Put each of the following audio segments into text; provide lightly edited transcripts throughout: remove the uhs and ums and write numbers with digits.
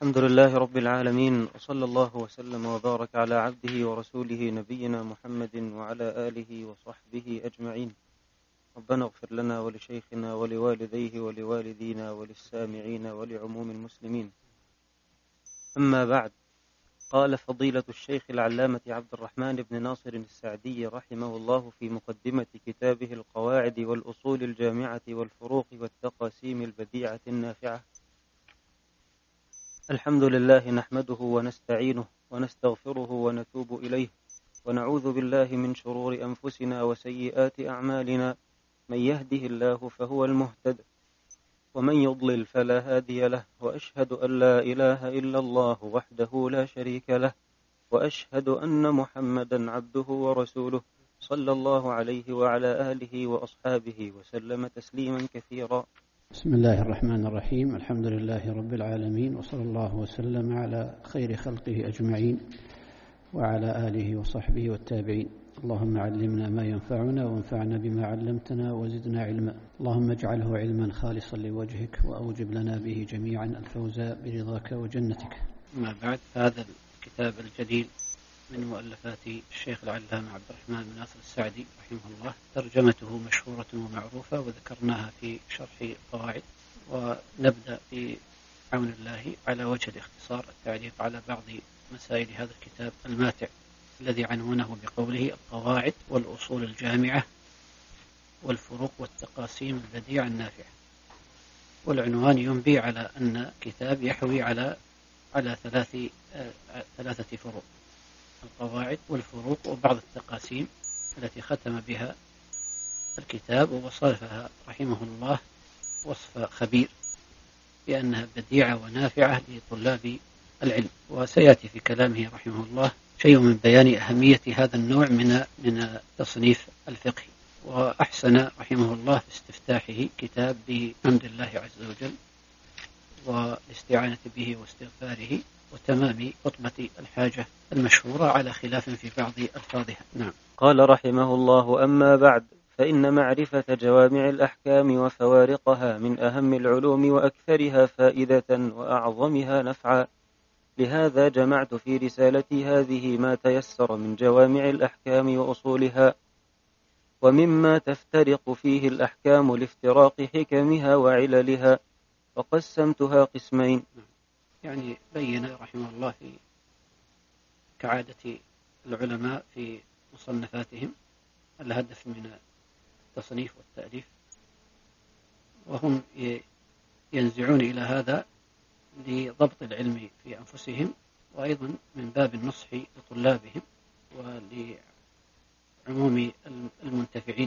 الحمد لله رب العالمين، وصلى الله وسلم وبارك على عبده ورسوله نبينا محمد وعلى آله وصحبه أجمعين. ربنا اغفر لنا ولشيخنا ولوالديه ولوالدينا وللسامعين ولعموم المسلمين. أما بعد، قال فضيلة الشيخ العلامة عبد الرحمن بن ناصر السعدي رحمه الله في مقدمة كتابه القواعد والأصول الجامعة والفروق والتقاسيم البديعة النافعة: الحمد لله نحمده ونستعينه ونستغفره ونتوب إليه، ونعوذ بالله من شرور أنفسنا وسيئات أعمالنا، من يهده الله فهو المهتد، ومن يضلل فلا هادي له، وأشهد أن لا إله إلا الله وحده لا شريك له، وأشهد أن محمدا عبده ورسوله، صلى الله عليه وعلى آله وأصحابه وسلم تسليما كثيرا. بسم الله الرحمن الرحيم. الحمد لله رب العالمين، وصلى الله وسلم على خير خلقه أجمعين وعلى آله وصحبه والتابعين. اللهم علمنا ما ينفعنا وانفعنا بما علمتنا وزدنا علما. اللهم اجعله علما خالصا لوجهك، وأوجب لنا به جميعا الفوز برضاك وجنتك. أما بعد، هذا الكتاب الجليل من مؤلفات الشيخ العلامة عبد الرحمن بن ناصر السعدي رحمه الله، ترجمته مشهورة ومعروفة وذكرناها في شرح القواعد، ونبدأ بعون الله على وجه الاختصار التعليق على بعض مسائل هذا الكتاب الماتع الذي عنونه بقوله القواعد والأصول الجامعة والفروق والتقاسيم البديعة النافعة. والعنوان ينبي على أن كتاب يحوي على ثلاثة فروق: القواعد والفروق وبعض التقاسيم التي ختم بها الكتاب ووصفها رحمه الله وصف خبير بأنها بديعة ونافعة لطلاب العلم. وسيأتي في كلامه رحمه الله شيء من بيان أهمية هذا النوع من التصنيف الفقهي. وأحسن رحمه الله في استفتاحه كتاب بحمد الله عز وجل والاستعانة به واستغفاره وتمام خطبة الحاجة المشهورة على خلاف في بعض ألفاظها. نعم. قال رحمه الله: أما بعد، فإن معرفة جوامع الأحكام وفوارقها من أهم العلوم وأكثرها فائدة وأعظمها نفعا. لهذا جمعت في رسالتي هذه ما تيسر من جوامع الأحكام وأصولها، ومما تفترق فيه الأحكام لافتراق حكمها وعللها، وقسمتها قسمين. يعني بين رحمه الله في كعادة العلماء في مصنفاتهم الهدف من التصنيف والتأليف، وهم ينزعون إلى هذا لضبط العلم في أنفسهم، وأيضا من باب النصح لطلابهم ولعموم المنتفعين.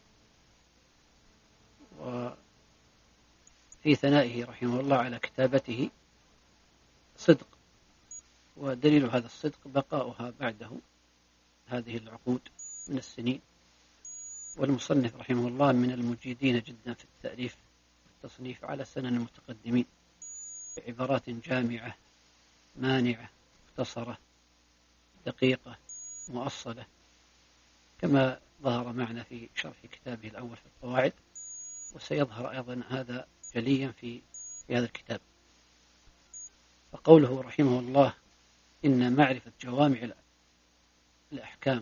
وفي ثنائه رحمه الله على كتابته صدق، ودليل هذا الصدق بقاؤها بعده هذه العقود من السنين. والمصنف رحمه الله من المجيدين جدا في التأليف والتصنيف على سنن المتقدمين، بعبارات جامعة مانعة مختصرة دقيقة مؤصلة، كما ظهر معنا في شرح كتابه الأول في القواعد، وسيظهر أيضا هذا جليا في هذا الكتاب. فقوله رحمه الله إن معرفة جوامع الأحكام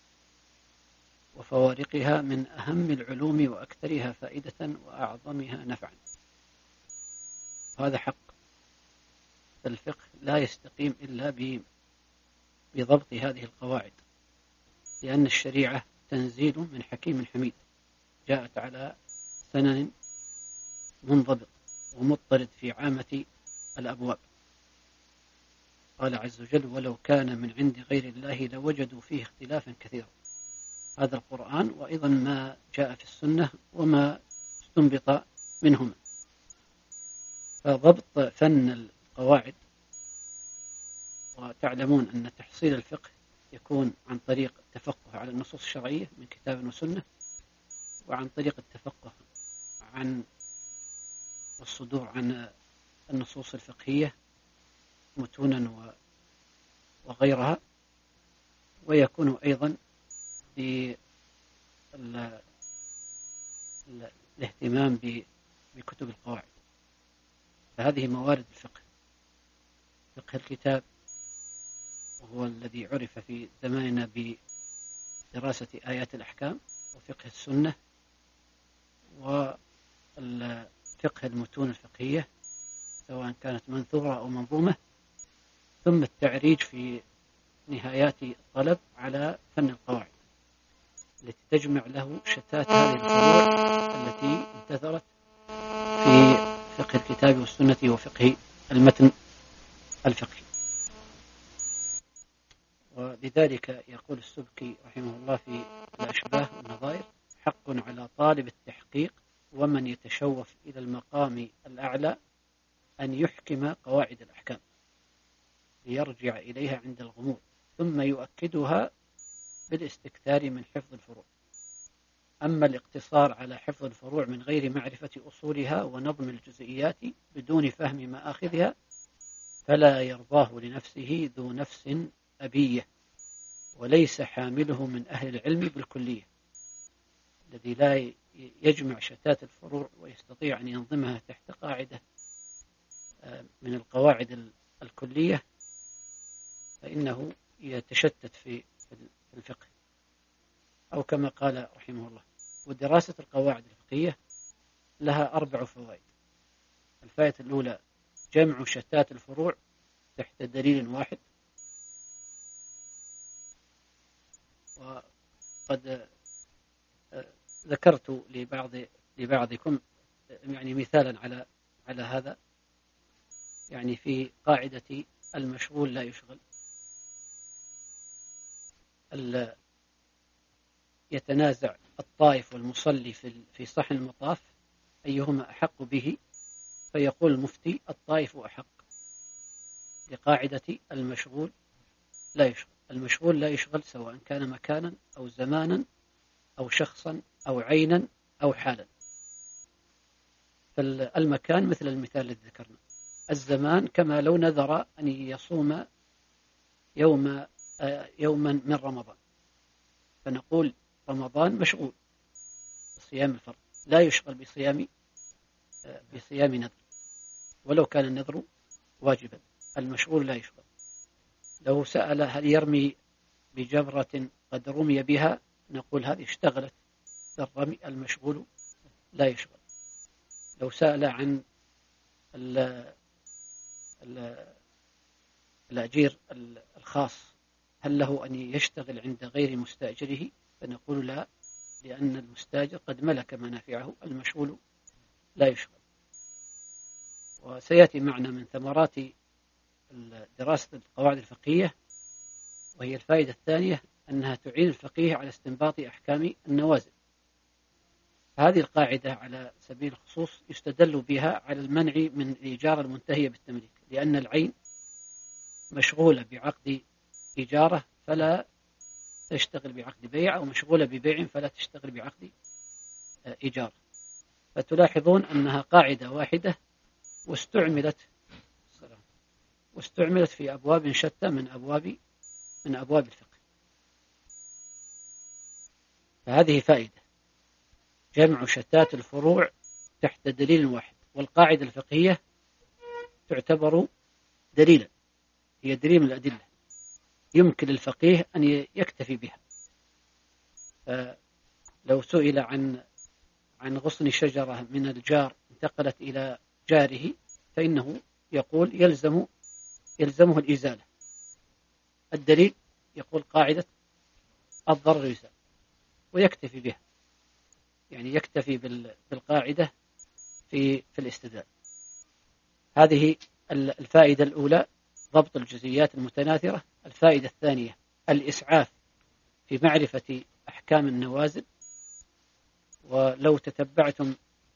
وفوارقها من أهم العلوم وأكثرها فائدة وأعظمها نفعا، هذا حق. الفقه لا يستقيم إلا بضبط هذه القواعد، لأن الشريعة تنزيل من حكيم حميد جاءت على سنن منضبط ومضطرد في عامة الأبواب. قال عز وجل: ولو كان من عند غير الله لوجدوا فيه اختلافا كثيرا. هذا القرآن، وأيضا ما جاء في السنة وما استنبط منهما. فضبط فن القواعد، وتعلمون أن تحصيل الفقه يكون عن طريق التفقه على النصوص الشرعية من كتاب وسنة، وعن طريق التفقه عن والصدور عن النصوص الفقهية متونا وغيرها، ويكون أيضا بالاهتمام بكتب القواعد. فهذه موارد الفقه. فقه الكتاب، وهو الذي عرف في زماننا بدراسة آيات الأحكام، وفقه السنة، وفقه المتون الفقهية سواء كانت منثورة أو منظومة، ثم التعريج في نهايات الطلب على فن القواعد التي تجمع له شتات هذه الفروع التي انتثرت في فقه الكتاب والسنة وفقه المتن الفقهي. ولذلك يقول السبكي رحمه الله في الأشباه والنظائر: حق على طالب التحقيق ومن يتشوف إلى المقام الأعلى أن يحكم قواعد الأحكام ليرجع إليها عند الغموض، ثم يؤكدها بالاستكثار من حفظ الفروع. أما الاقتصار على حفظ الفروع من غير معرفة أصولها ونظم الجزئيات بدون فهم مآخذها فلا يرضاه لنفسه ذو نفس أبية، وليس حامله من أهل العلم بالكلية، الذي لا يجمع شتات الفروع ويستطيع أن ينظمها تحت قاعدة من القواعد الكلية، فإنه يتشتت في الفقه. أو كما قال رحمه الله: ودراسة القواعد الفقهية لها 4 فوائد. الفائدة الأولى: جمع شتات الفروع تحت دليل واحد. وقد ذكرت لبعضكم يعني مثالا على هذا، يعني في قاعدة المشغول لا يشغل، يتنازع الطائف والمصلي في صحن المطاف أيهما أحق به، فيقول المفتي: الطائف أحق، لقاعدة المشغول لا يشغل. المشغول لا يشغل سواء كان مكانا أو زمانا أو شخصا أو عينا أو حالا. فالمكان مثل المثال الذي ذكرنا، الزمان كما لو نذر أن يصوم يوما من رمضان، فنقول رمضان مشغول بصيام الفرض، لا يشغل بصيام نذر ولو كان النذر واجبا. المشغول لا يشغل. لو سأل هل يرمي بجبرة قد رمي بها، نقول هذه اشتغلت بالرمي، المشغول لا يشغل. لو سأل عن الأجير الخاص هل له أن يشتغل عند غير مستأجره، فنقول لا، لأن المستأجر قد ملك منافعه، المشغول لا يشغل. وسيأتي معنا من ثمرات دراسة القواعد الفقهية، وهي الفائدة الثانية، أنها تعين الفقيه على استنباط أحكام النوازل. هذه القاعدة على سبيل الخصوص يستدل بها على المنع من الإيجار المنتهية بالتمليك، لأن العين مشغولة بعقد إجارة فلا تشتغل بعقد بيع، أو مشغولة ببيع فلا تشتغل بعقد إجارة. فتلاحظون أنها قاعدة واحدة واستعملت في أبواب شتى من أبواب الفقه. فهذه فائدة: جمع شتات الفروع تحت دليل واحد. والقاعدة الفقهية تعتبر دليلا، هي دليل من الأدلة يمكن للفقيه أن يكتفي بها. لو سئل عن غصن شجرة من الجار انتقلت إلى جاره، فإنه يقول يلزمه الإزالة. الدليل يقول قاعدة الضرر يزال، ويكتفي بها، يعني يكتفي بالقاعدة في الاستدلال. هذه الفائدة الأولى، ضبط الجزئيات المتناثرة. الفائدة الثانية، الإسعاف في معرفة أحكام النوازل. ولو تتبعتم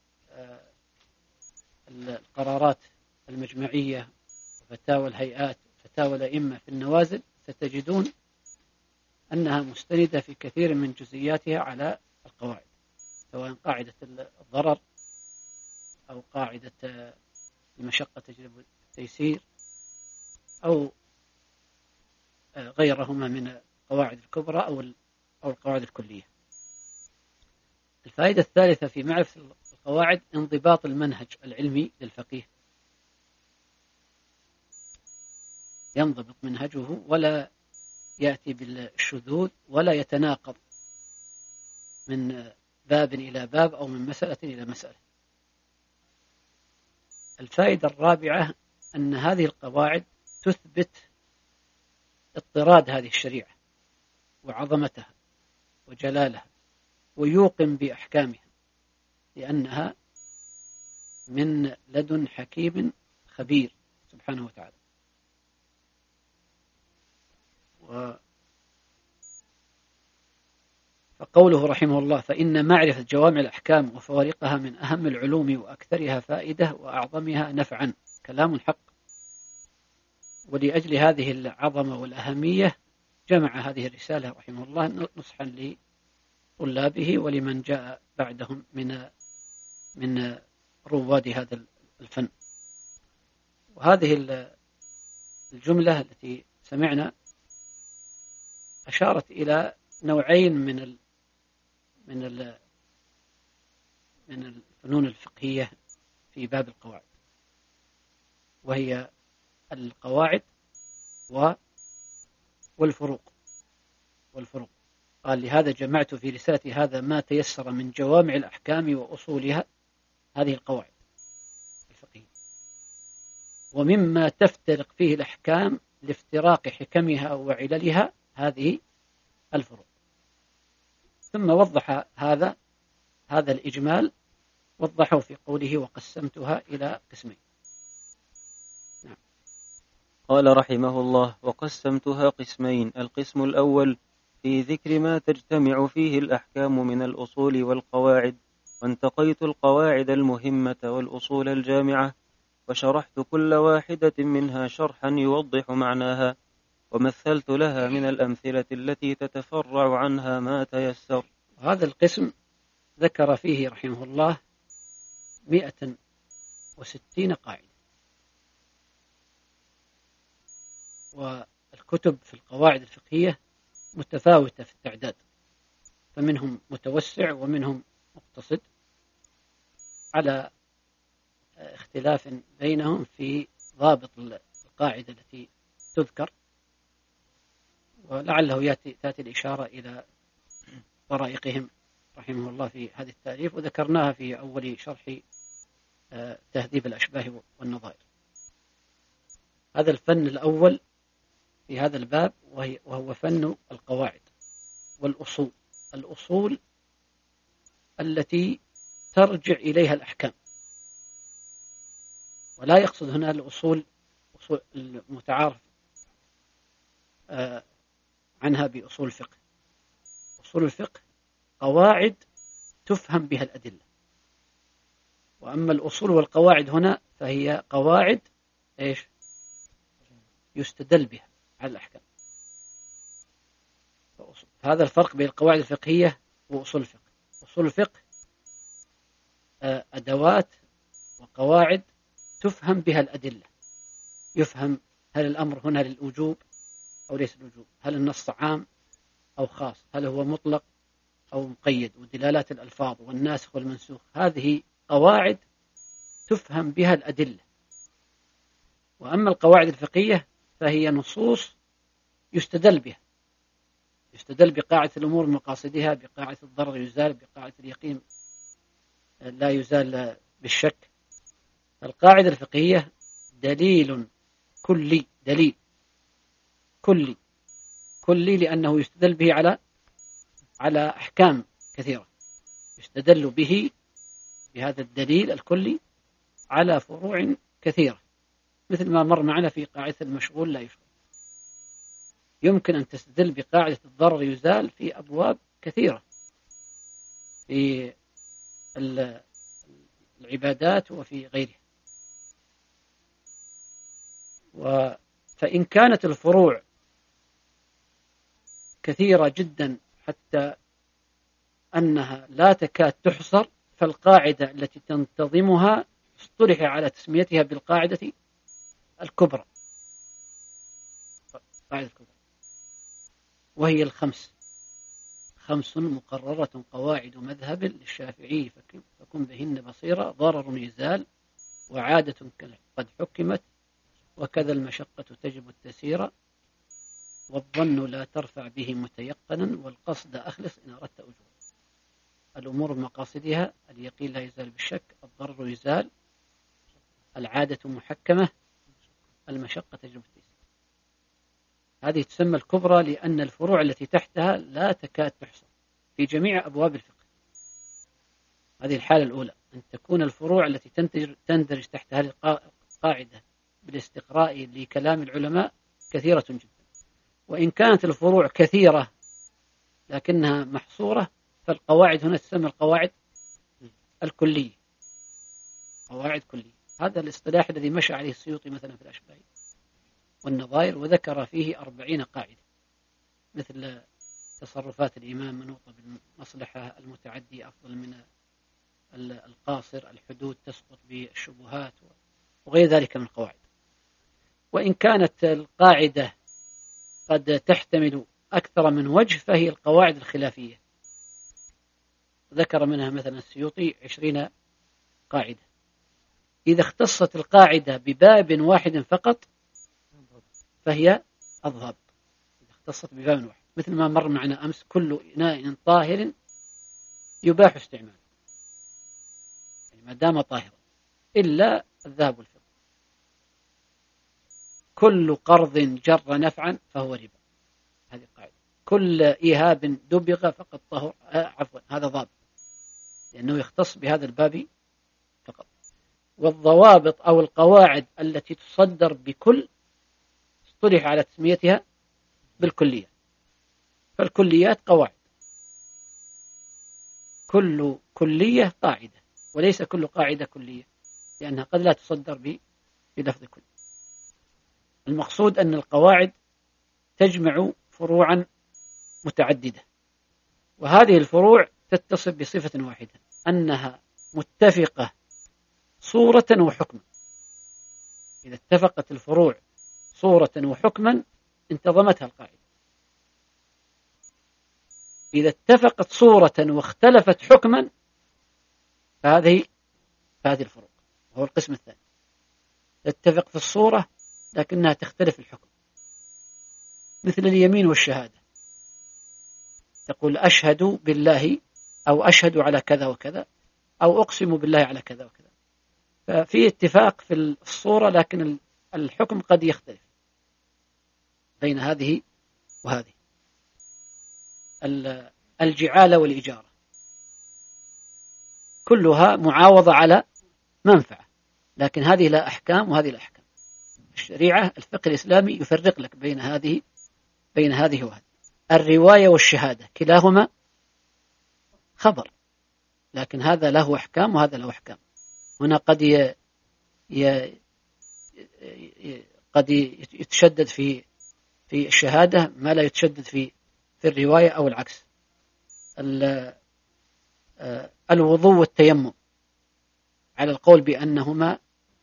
القرارات المجمعية وفتاوى الهيئات وفتاوى الأئمة في النوازل، ستجدون أنها مستندة في كثير من جزئياتها على القواعد، سواء قاعدة الضرر أو قاعدة المشقة تجلب التيسير أو غيرهما من القواعد الكبرى أو القواعد الكلية. الفائدة الثالثة في معرفة القواعد، انضباط المنهج العلمي للفقيه. ينضبط منهجه ولا يأتي بالشذوذ ولا يتناقض من باب إلى باب أو من مسألة إلى مسألة. الفائدة الرابعة أن هذه القواعد تثبت اضطراد هذه الشريعة وعظمتها وجلالها ويوقن بأحكامها، لأنها من لدن حكيم خبير سبحانه وتعالى. فقوله رحمه الله: فإن معرفة جوامع الأحكام وفوارقها من أهم العلوم وأكثرها فائدة وأعظمها نفعا، كلام حق. ولأجل هذه العظمة والأهمية جمع هذه الرسالة رحمه الله نصحا لطلابه ولمن جاء بعدهم من رواد هذا الفن. وهذه الجملة التي سمعنا أشارت إلى نوعين من الفنون الفقهية في باب القواعد، وهي القواعد والفروق. قال: لهذا جمعت في رسالتي هذا ما تيسر من جوامع الأحكام وأصولها، هذه القواعد الفقهية، ومما تفترق فيه الأحكام لافتراق حكمها وعللها، هذه الفروق. ثم وضح هذا الإجمال وضحه في قوله: وقسمتها إلى قسمين. نعم. قال رحمه الله: وقسمتها قسمين. القسم الأول في ذكر ما تجتمع فيه الأحكام من الأصول والقواعد، وانتقيت القواعد المهمة والأصول الجامعة، وشرحت كل واحدة منها شرحا يوضح معناها، ومثلت لها من الأمثلة التي تتفرع عنها ما تيسر. هذا القسم ذكر فيه رحمه الله 160 قاعدة، والكتب في القواعد الفقهية متفاوتة في التعداد، فمنهم متوسع ومنهم مقتصد، على اختلاف بينهم في ضابط القاعدة التي تذكر، ولعله تأتي الإشارة إلى طرائقهم رحمه الله في هذه التعريف، وذكرناها في أول شرح تهذيب الأشباه والنظائر. هذا الفن الأول في هذا الباب وهو فن القواعد والأصول، الأصول التي ترجع إليها الأحكام، ولا يقصد هنا الأصول المتعارف عنها بأصول الفقه. أصول الفقه قواعد تفهم بها الأدلة، وأما الأصول والقواعد هنا فهي قواعد يستدل بها على الأحكام. هذا الفرق بين القواعد الفقهية وأصول الفقه. أصول الفقه أدوات وقواعد تفهم بها الأدلة، يفهم هل الأمر هنا للوجوب أو ليس الوجوب، هل النص عام أو خاص، هل هو مطلق أو مقيد، ودلالات الألفاظ والناسخ والمنسوخ. هذه قواعد تفهم بها الأدلة. وأما القواعد الفقهية فهي نصوص يستدل بها، يستدل بقاعدة الأمور مقاصدها، بقاعدة الضرر يزال، بقاعدة اليقين لا يزال بالشك. القاعدة الفقهية دليل كلي، دليل كلي لأنه يستدل به على أحكام كثيرة، يستدل به بهذا الدليل الكلي على فروع كثيرة، مثل ما مر معنا في قاعدة المشغول لا يشغل. يمكن أن تستدل بقاعدة الضرر يزال في أبواب كثيرة في العبادات وفي غيرها. فإن كانت الفروع كثيرة جدا حتى أنها لا تكاد تحصر، فالقاعدة التي تنتظمها اصطلح على تسميتها بالقاعدة الكبرى، قاعدة الكبرى، وهي الخمس مقررة قواعد مذهب للشافعي فكن بهن بصيرة، ضرر يزال، وعادة قد حكمت، وكذا المشقة تجب التسير، والظن لا ترفع به متيقنا، والقصد أخلص إن أردت أجور. الأمور بمقاصدها، اليقين لا يزال بالشك، الضرر يزال، العادة محكمة، المشقة تجب التيسير. هذه تسمى الكبرى لأن الفروع التي تحتها لا تكاد تحصى في جميع أبواب الفقه. هذه الحالة الأولى، أن تكون الفروع التي تندرج تحت هذه القاعدة بالاستقراء لكلام العلماء كثيرة جدا. وإن كانت الفروع كثيرة لكنها محصورة، فالقواعد هنا تسمى القواعد الكلية، قواعد كلية. هذا الاصطلاح الذي مشى عليه السيوطي مثلا في الأشباه والنظائر، وذكر فيه 40 قاعدة، مثل تصرفات الإمام منوطة بالمصلحة، المتعدي أفضل من القاصر، الحدود تسقط بالشبهات، وغير ذلك من القواعد. وإن كانت القاعدة قد تحتمل أكثر من وجه فهي القواعد الخلافية، ذكر منها مثلا السيوطي 20 قاعدة. إذا اختصت القاعدة بباب واحد فقط فهي الضابط، إذا اختصت بباب واحد، مثل ما مر معنا أمس: كل إناء طاهر يباح استعماله، يعني ما دام طاهرا، إلا الذهب والفضة. كل قرض جر نفعا فهو ربا، هذه قاعدة. كل إيهاب دبغ فقد طهر، عفوا، هذا ضابط لأنه يختص بهذا الباب فقط. والضوابط أو القواعد التي تصدر بكل اصطلح على تسميتها بالكلية. فالكليات قواعد، كل كلية قاعدة، وليس كل قاعدة كلية، لأنها قد لا تصدر بلفظ كل. المقصود أن القواعد تجمع فروعا متعددة، وهذه الفروع تتصف بصفة واحدة، أنها متفقة صورة وحكما. إذا اتفقت الفروع صورة وحكما انتظمتها القاعدة. إذا اتفقت صورة واختلفت حكما فهذه الفروق، وهو القسم الثاني. تتفق في الصورة لكنها تختلف الحكم، مثل اليمين والشهادة، تقول أشهد بالله أو أشهد على كذا وكذا، أو أقسم بالله على كذا وكذا، ففي اتفاق في الصورة لكن الحكم قد يختلف بين هذه وهذه. الجعالة والإجارة كلها معاوضة على منفعة، لكن هذه لا أحكام وهذه لا أحكام. الشريعة، الفقه الإسلامي يفرق لك بين هذه وهذه. الرواية والشهادة كلاهما خبر، لكن هذا له أحكام وهذا له أحكام. هنا قد يتشدد في الشهادة ما لا يتشدد في الرواية، أو العكس. الوضوء والتيمم على القول بأنهما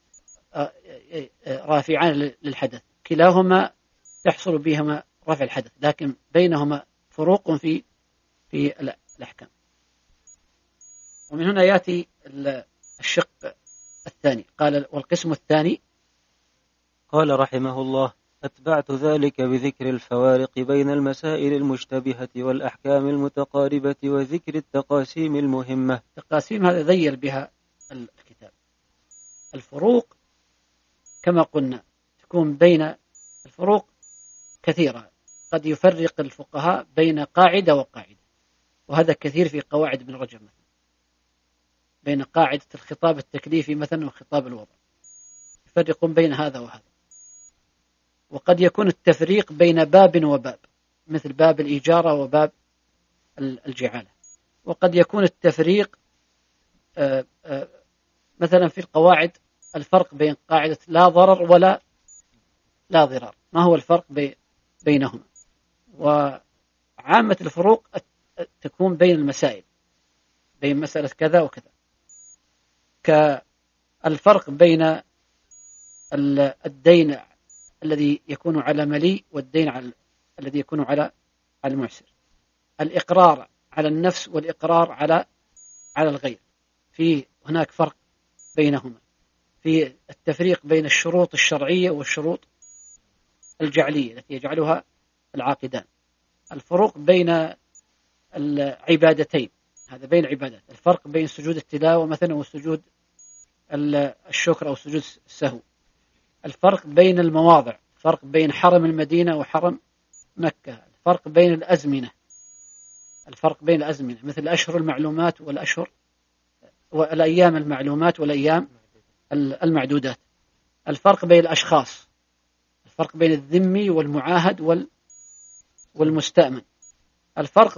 رافعان للحدث، كلاهما تحصل بهما رفع الحدث، لكن بينهما فروق في الأحكام. ومن هنا يأتي الشق الثاني، قال: والقسم الثاني. قال رحمه الله: أتبعت ذلك بذكر الفوارق بين المسائل المشتبهة والأحكام المتقاربة، وذكر التقاسيم المهمة. تقاسيم هذا ذيل بها الكتاب. الفروق كما قلنا تكون بين الفروق كثيرة، قد يفرق الفقهاء بين قاعدة وقاعدة، وهذا كثير في قواعد ابن رجب مثلا، بين قاعدة الخطاب التكليفي مثلا وخطاب الوضع، يفرقون بين هذا وهذا. وقد يكون التفريق بين باب وباب، مثل باب الإجارة وباب الجعالة. وقد يكون التفريق مثلا في القواعد الفرق بين قاعدة لا ضرر ولا لا ضرار، ما هو الفرق بينهما؟ وعامة الفروق تكون بين المسائل، بين مسألة كذا وكذا، كالفرق بين الدين الذي يكون على مليء والدين الذي يكون على المعسر، الإقرار على النفس والإقرار على الغير، في هناك فرق بينهما. في التفريق بين الشروط الشرعية والشروط الجعلية التي يجعلها العاقدان. الفروق بين العبادتين، هذا بين عبادات، الفرق بين سجود التلاوة مثلا وسجود الشكر أو سجود السهو، الفرق بين المواضع، الفرق بين حرم المدينة وحرم مكة، الفرق بين الأزمنة، مثل الأشهر المعلومات والأيام المعلومات والأيام المعدودات، الفرق بين الأشخاص، الفرق بين الذمي والمعاهد والمستأمن، الفرق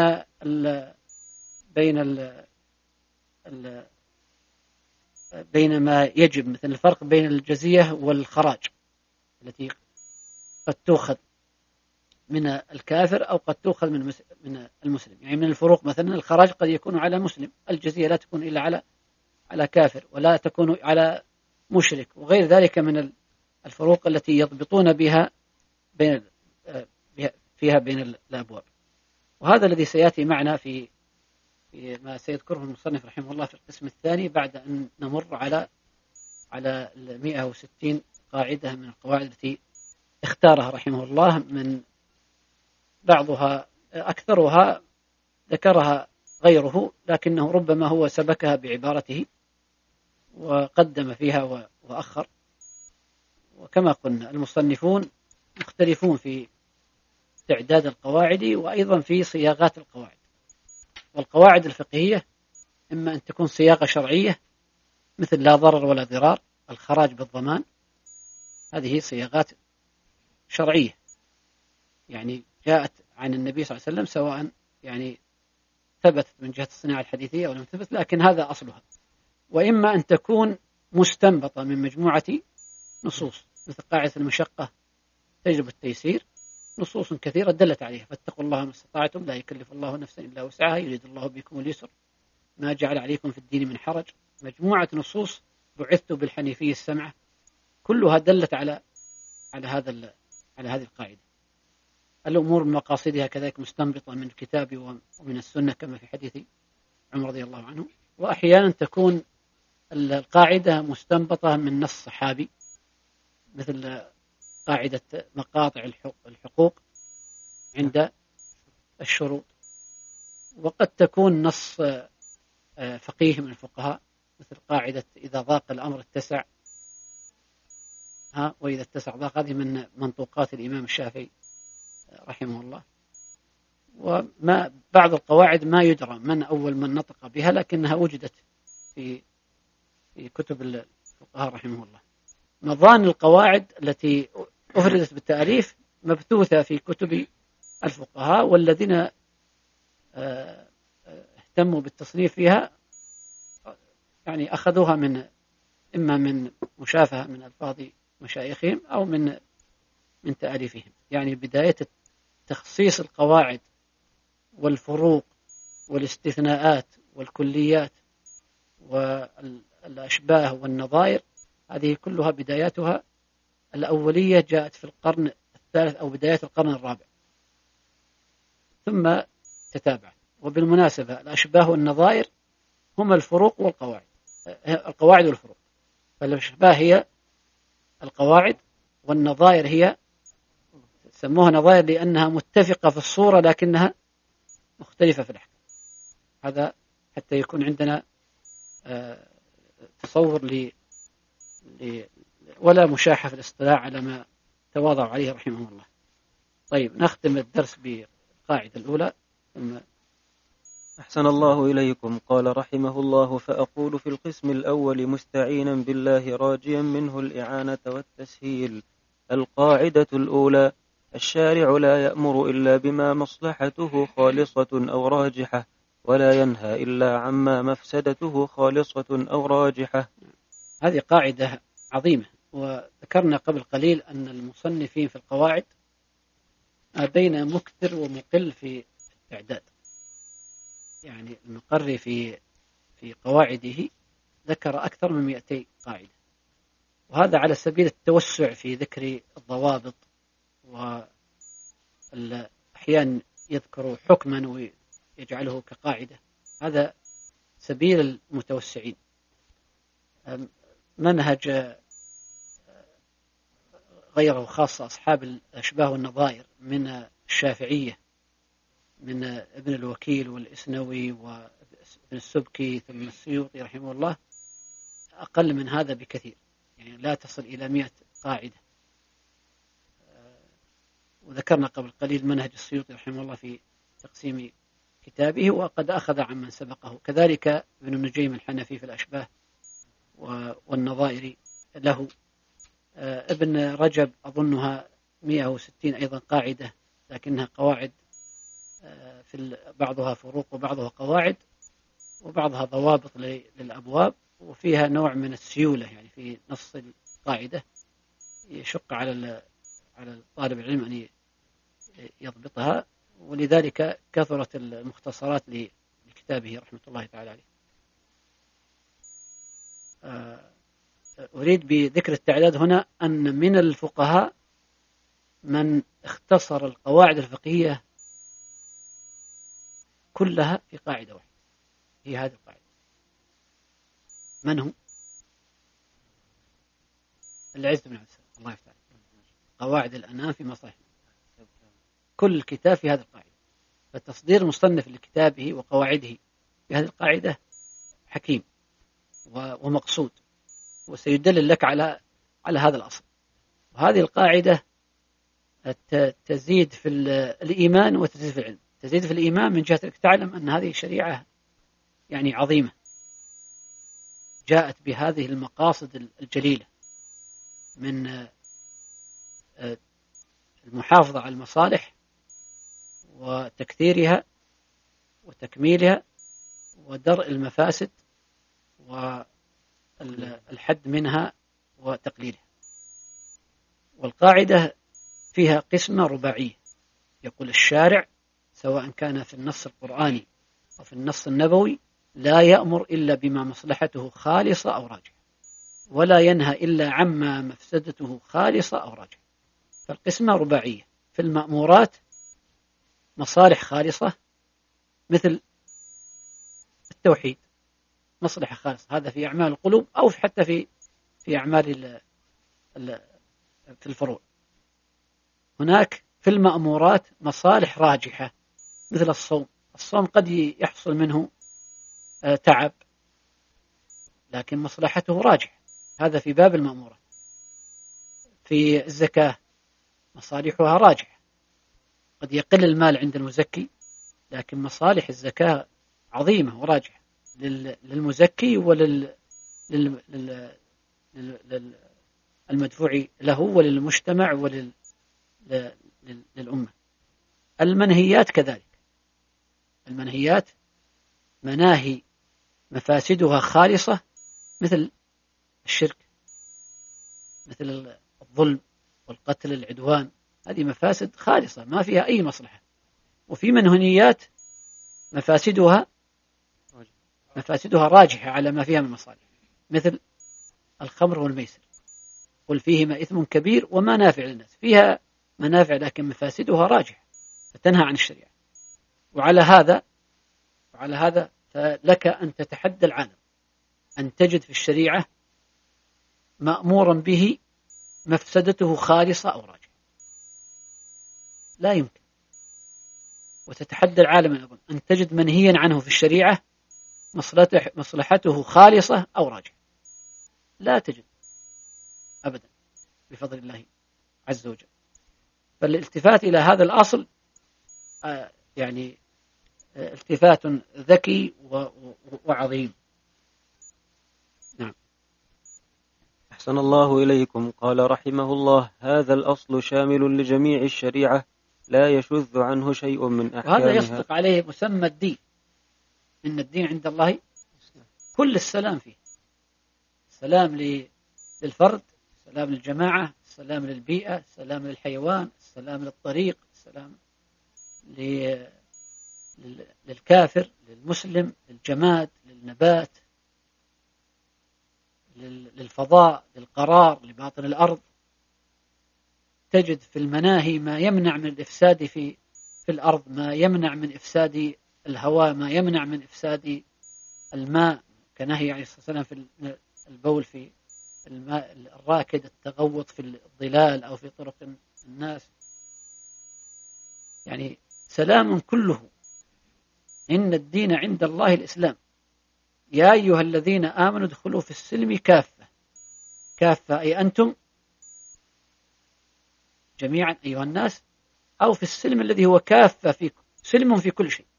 بين ما يجب، مثل الفرق بين الجزية والخراج التي قد تؤخذ من الكافر أو قد تؤخذ من المسلم. يعني من الفروق مثلا الخراج قد يكون على مسلم، الجزية لا تكون إلا على كافر ولا تكون على مشرك، وغير ذلك من الفروق التي يضبطون بها بين الأبواب. وهذا الذي سيأتي معنا في ما سيذكره المصنف رحمه الله في القسم الثاني، بعد أن نمر على 160 قاعدة من القواعد التي اختارها رحمه الله، من بعضها أكثرها ذكرها غيره، لكنه ربما هو سبكها بعبارته وقدم فيها وأخر. وكما قلنا المصنفون مختلفون في تعداد القواعد وأيضا في صياغات القواعد. والقواعد الفقهية إما أن تكون صياغة شرعية مثل لا ضرر ولا ضرار، الخراج بالضمان، هذه صياغات شرعية يعني جاءت عن النبي صلى الله عليه وسلم، سواء يعني ثبتت من جهة الصناعة الحديثية أو لم تثبت، لكن هذا أصلها. وإما أن تكون مستنبطة من مجموعة نصوص، مثل قاعدة المشقة تجلب التيسير، نصوص كثيرة دلت عليها، فاتقوا الله ما استطعتم، لا يكلف الله نفسا إلا وسعها، يريد الله بكم اليسر، ما جعل عليكم في الدين من حرج. مجموعة نصوص، بعثت بالحنيفية السمعة، كلها دلت على هذه القاعدة. الأمور بمقاصدها كذلك مستنبطة من الكتاب ومن السنة، كما في حديث عمر رضي الله عنه. وأحيانا تكون القاعدة مستنبطة من نص صحابي، مثل قاعدة مقاطع الحقوق عند الشروط. وقد تكون نص فقيه من الفقهاء، مثل قاعدة إذا ضاق الأمر اتسع، وإذا اتسع ضاق، هذه من منطوقات الإمام الشافعي رحمه الله. وما بعض القواعد ما يدرى من أول من نطق بها، لكنها وجدت في كتب الفقهاء رحمه الله. مظان القواعد التي أفردت بالتأليف مبثوثة في كتب الفقهاء، والذين اهتموا بالتصنيف فيها يعني أخذوها إما من مشافهة من ألفاظ مشايخهم أو من تأليفهم. يعني بداية تخصيص القواعد والفروق والاستثناءات والكليات والأشباه والنظائر، هذه كلها بداياتها الأولية جاءت في القرن الثالث أو بدايات القرن الرابع، ثم تتابعت. وبالمناسبة الأشباه والنظائر هما الفروق والقواعد، القواعد والفروق. فالأشباه هي القواعد، والنظائر هي سموها نظائر لأنها متفقة في الصورة لكنها مختلفة في الأحكام. هذا حتى يكون عندنا تصور ولا مشاحة في الاصطلاح على ما تواضع عليه رحمه الله. طيب، نختم الدرس بالقاعدة الأولى. أحسن الله إليكم. قال رحمه الله: فأقول في القسم الأول مستعينا بالله راجيا منه الإعانة والتسهيل. القاعدة الأولى: الشارع لا يأمر إلا بما مصلحته خالصة أو راجحة، ولا ينهى إلا عما مفسدته خالصة أو راجحة. هذه قاعدة عظيمة، وذكرنا قبل قليل أن المصنفين في القواعد بين مكثر ومقل في التعداد. يعني المقري في قواعده ذكر أكثر من 200 قاعدة، وهذا على سبيل التوسع في ذكر الضوابط، وأحيانا يذكر حكما ويجعله كقاعدة. هذا سبيل المتوسعين. منهج غيره، خاصة أصحاب الأشباه والنظائر من الشافعية، من ابن الوكيل والإسنوي وابن السبكي ثم السيوطي رحمه الله، أقل من هذا بكثير، يعني لا تصل إلى 100 قاعدة. وذكرنا قبل قليل منهج السيوطي رحمه الله في تقسيم كتابه، وقد أخذ عمن سبقه. كذلك ابن النجيم الحنفي في الأشباه والنظائر له. ابن رجب أظنها 160 أيضا قاعدة، لكنها قواعد، في بعضها فروق وبعضها قواعد وبعضها ضوابط للأبواب، وفيها نوع من السيولة، يعني في نص القاعدة يشق على طالب العلم أن يضبطها، ولذلك كثرت المختصرات لكتابه رحمة الله تعالى عليه. أريد بذكر التعداد هنا أن من الفقهاء من اختصر القواعد الفقهية كلها في قاعدة واحدة، هي هذه القاعدة. من هو؟ العز بن عبد السلام، الله يفتح عليه. قواعد الأنام في مصالح، كل كتاب في هذه القاعدة. فتصدير مصنف لكتابه وقواعده في هذه القاعدة حكيم ومقصود، وسيدلل لك على هذا الأصل. وهذه القاعدة تزيد في الإيمان وتزيد في العلم. تزيد في الإيمان من جهة أنك تعلم أن هذه شريعة يعني عظيمة، جاءت بهذه المقاصد الجليلة من المحافظة على المصالح وتكثيرها وتكميلها ودرء المفاسد والحد منها وتقليلها. والقاعدة فيها قسمة رباعية، يقول الشارع سواء كان في النص القرآني أو في النص النبوي لا يأمر إلا بما مصلحته خالصة أو راجحة، ولا ينهى إلا عما مفسدته خالصة أو راجحة. فالقسمة رباعية. في المأمورات مصالح خالصة مثل التوحيد، مصلحة خالصة، هذا في أعمال القلوب أو حتى في أعمال في الفروع. هناك في المأمورات مصالح راجحة مثل الصوم قد يحصل منه تعب، لكن مصلحته راجحة، هذا في باب المأمورات. في الزكاة مصالحها راجحة، قد يقل المال عند المزكي، لكن مصالح الزكاة عظيمة وراجحة للمزكي المدفوع له وللمجتمع وللأمة. المنهيات كذلك، المنهيات مناهي مفاسدها خالصة مثل الشرك، مثل الظلم والقتل العدوان، هذه مفاسد خالصة ما فيها أي مصلحة. وفي منهيات مفاسدها راجحة على ما فيها من مصالح، مثل الخمر والميسر، قل فيهما إثم كبير ومنافع للناس، فيها منافع لكن مفاسدها راجحة فتنهى عن الشريعة. وعلى هذا فلك أن تتحدى العالم أن تجد في الشريعة مأمورا به مفسدته خالصة أو راجحة، لا يمكن. وتتحدى العالم أن تجد منهيا عنه في الشريعة مصلحته خالصة أو راجحة، لا تجد أبدا بفضل الله عز وجل. فالالتفات إلى هذا الأصل يعني التفات ذكي وعظيم. نعم. أحسن الله إليكم. قال رحمه الله: هذا الأصل شامل لجميع الشريعة لا يشذ عنه شيء من أحكامها. وهذا يصدق عليه مسمى الدين، إن الدين عند الله كل السلام فيه، السلام للفرد، السلام للجماعة، السلام للبيئة، السلام للحيوان، السلام للطريق، السلام للكافر، للمسلم، للجماد، للنبات، للفضاء، للقرار، لباطن الأرض. تجد في المناهي ما يمنع من الإفساد في الأرض، ما يمنع من إفساد الهواء، ما يمنع من إفساد الماء، كنهي عليه الصلاة والسلام في البول في الراكد التغوط في الظلال أو في طرق الناس، يعني سلام كله. إن الدين عند الله الإسلام، يا أيها الذين آمنوا ادخلوا في السلم كافة. كافة أي أنتم جميعا أيها الناس، أو في السلم الذي هو كافة فيكم، سلم في كل شيء،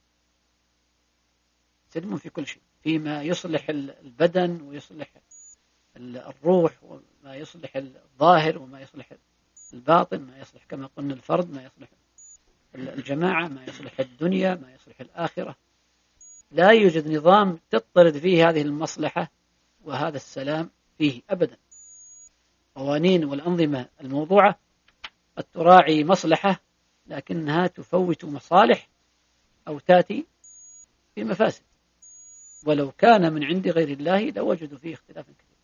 سلم في كل شيء، فيما يصلح البدن ويصلح الروح، وما يصلح الظاهر وما يصلح الباطن، ما يصلح كما قلنا الفرد، ما يصلح الجماعة، ما يصلح الدنيا، ما يصلح الآخرة. لا يوجد نظام تضطرد فيه هذه المصلحة وهذا السلام فيه أبدا. قوانين والأنظمة الموضوعة قد تراعي مصلحة لكنها تفوت مصالح أو تأتي في مفاسد، ولو كان من عند غير الله لوجدوا فيه اختلافا كثيرا.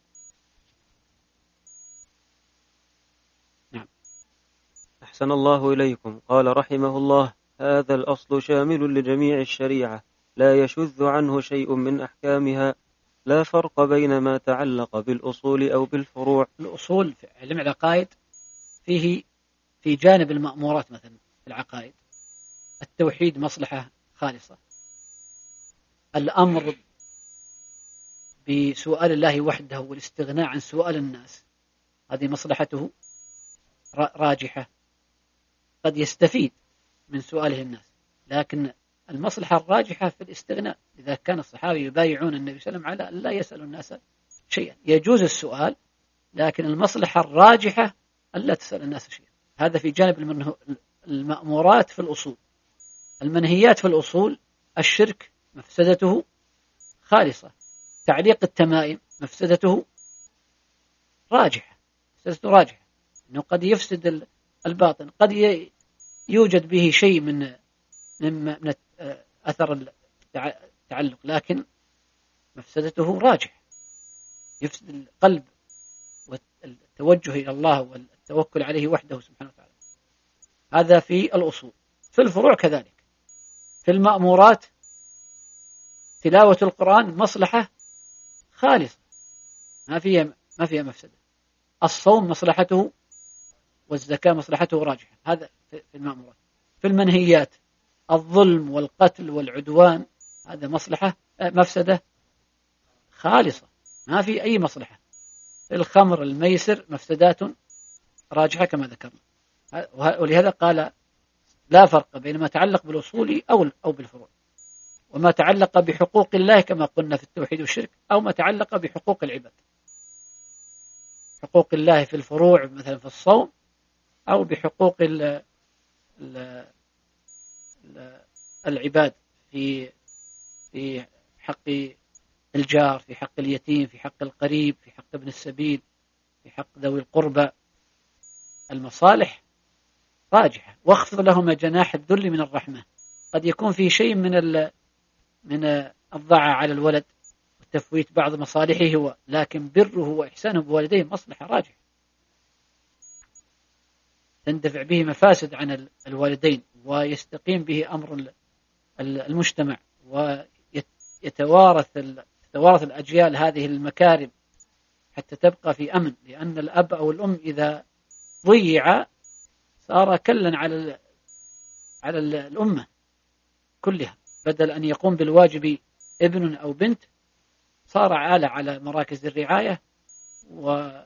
نعم. أحسن الله إليكم. قال رحمه الله: هذا الأصل شامل لجميع الشريعة، لا يشذ عنه شيء من أحكامها، لا فرق بين ما تعلق بالأصول أو بالفروع. الأصول في علم العقائد فيه في جانب المأمورات، مثلا في العقائد التوحيد مصلحة خالصة، الأمر بسؤال الله وحده والاستغناء عن سؤال الناس هذه مصلحته راجحة، قد يستفيد من سؤاله الناس، لكن المصلحة الراجحة في الاستغناء. إذا كان الصحابة يبايعون النبي صلى الله عليه وسلم على أن لا يسألوا الناس شيئا، يجوز السؤال، لكن المصلحة الراجحة ألا تسأل الناس شيئا. هذا في جانب المأمورات في الأصول. المنهيات في الأصول: الشرك مفسدته خالصة، تعليق التمائم مفسدته راجحة، مفسدته راجحة، إنه قد يفسد الباطن، قد يوجد به شيء من أثر التعلق، لكن مفسدته راجحة، يفسد القلب والتوجه إلى الله والتوكل عليه وحده سبحانه وتعالى. هذا في الأصول. في الفروع كذلك. في المأمورات تلاوة القرآن مصلحة خالصة، ما فيها مفسدة. الصوم مصلحته والزكاة مصلحته راجحة، هذا في المأمورات. في المنهيات الظلم والقتل والعدوان، هذا مفسدة خالصة، ما في أي مصلحة. في الخمر الميسر مفسدات راجحة كما ذكرنا. ولهذا قال: لا فرق بين ما تعلق بالأصول أو بالفروع، وما تعلق بحقوق الله كما قلنا في التوحيد والشرك، أو ما تعلق بحقوق العباد. حقوق الله في الفروع مثلا في الصوم، أو بحقوق العباد في حق الجار، في حق اليتيم، في حق القريب، في حق ابن السبيل، في حق ذوي القربى. المصالح راجحة. واخفض لهما جناح الذل من الرحمة. قد يكون في شيء من الضعة على الولد وتفويت بعض مصالحه هو، لكن بره وإحسانه بوالديه مصلحة راجحة، تندفع به مفاسد عن الوالدين، ويستقيم به أمر المجتمع، ويتوارث الأجيال هذه المكارم حتى تبقى في أمن. لأن الأب أو الأم إذا ضيع صار كلا على الأمة كلها، بدل أن يقوم بالواجب ابن أو بنت صار عالة على مراكز الرعاية، وما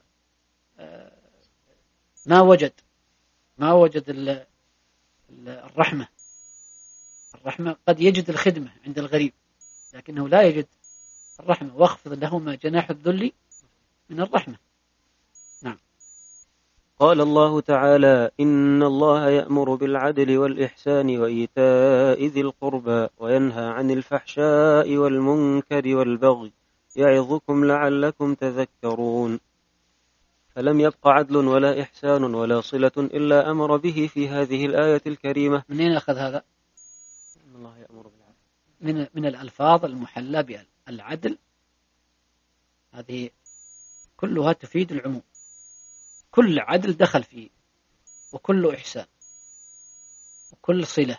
وجد الرحمة. قد يجد الخدمة عند الغريب لكنه لا يجد الرحمة. واخفض لهما جناح الذل من الرحمة. نعم. قال الله تعالى: إن الله يأمر بالعدل والإحسان وإيتاء ذي القربى وينهى عن الفحشاء والمنكر والبغي يعظكم لعلكم تذكرون. فلم يبق عدل ولا إحسان ولا صلة إلا أمر به في هذه الآية الكريمة. منين أخذ هذا؟ إن الله يأمر بالعدل، من الألفاظ المحلى بالعدل، هذه كلها تفيد العموم. كل عدل دخل فيه، وكل إحسان، وكل صلة،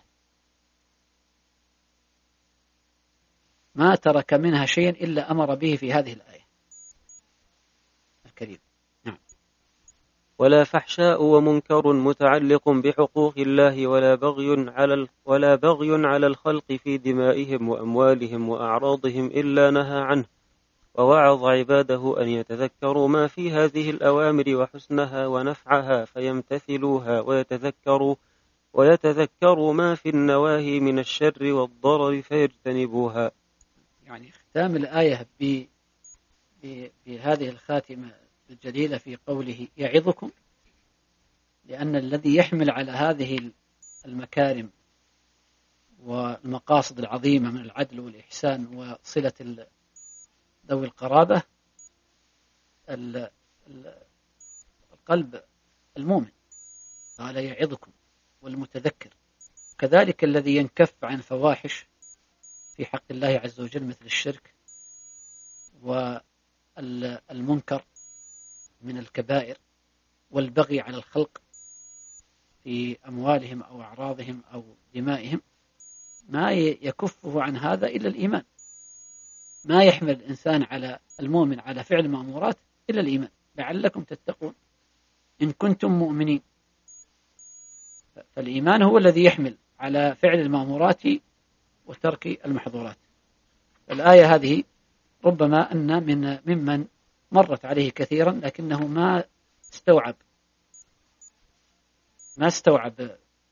ما ترك منها شيئا إلا أمر به في هذه الآية الكريم. نعم. ولا فحشاء ومنكر متعلق بحقوق الله ولا بغي على الخلق في دمائهم وأموالهم وأعراضهم إلا نهى عنه، ووعظ عباده أن يتذكروا ما في هذه الأوامر وحسنها ونفعها فيمتثلوها، ويتذكروا ما في النواهي من الشر والضرر فيجتنبوها. يعني ختام الآية بهذه الخاتمة الجليلة في قوله يعظكم، لأن الذي يحمل على هذه المكارم والمقاصد العظيمة من العدل والإحسان وصلة ذوي القرابة القلب المؤمن، قال يعظكم، والمتذكر كذلك الذي ينكف عن فواحش في حق الله عز وجل مثل الشرك والمنكر من الكبائر والبغي على الخلق في أموالهم أو أعراضهم أو دمائهم، ما يكفه عن هذا إلا الإيمان. ما يحمل الإنسان على المؤمن على فعل المأمورات إلا الإيمان، لعلكم تتقون إن كنتم مؤمنين. فالإيمان هو الذي يحمل على فعل المأمورات وترك المحظورات. الآية هذه ربما أن ممن مرت عليه كثيرا لكنه ما استوعب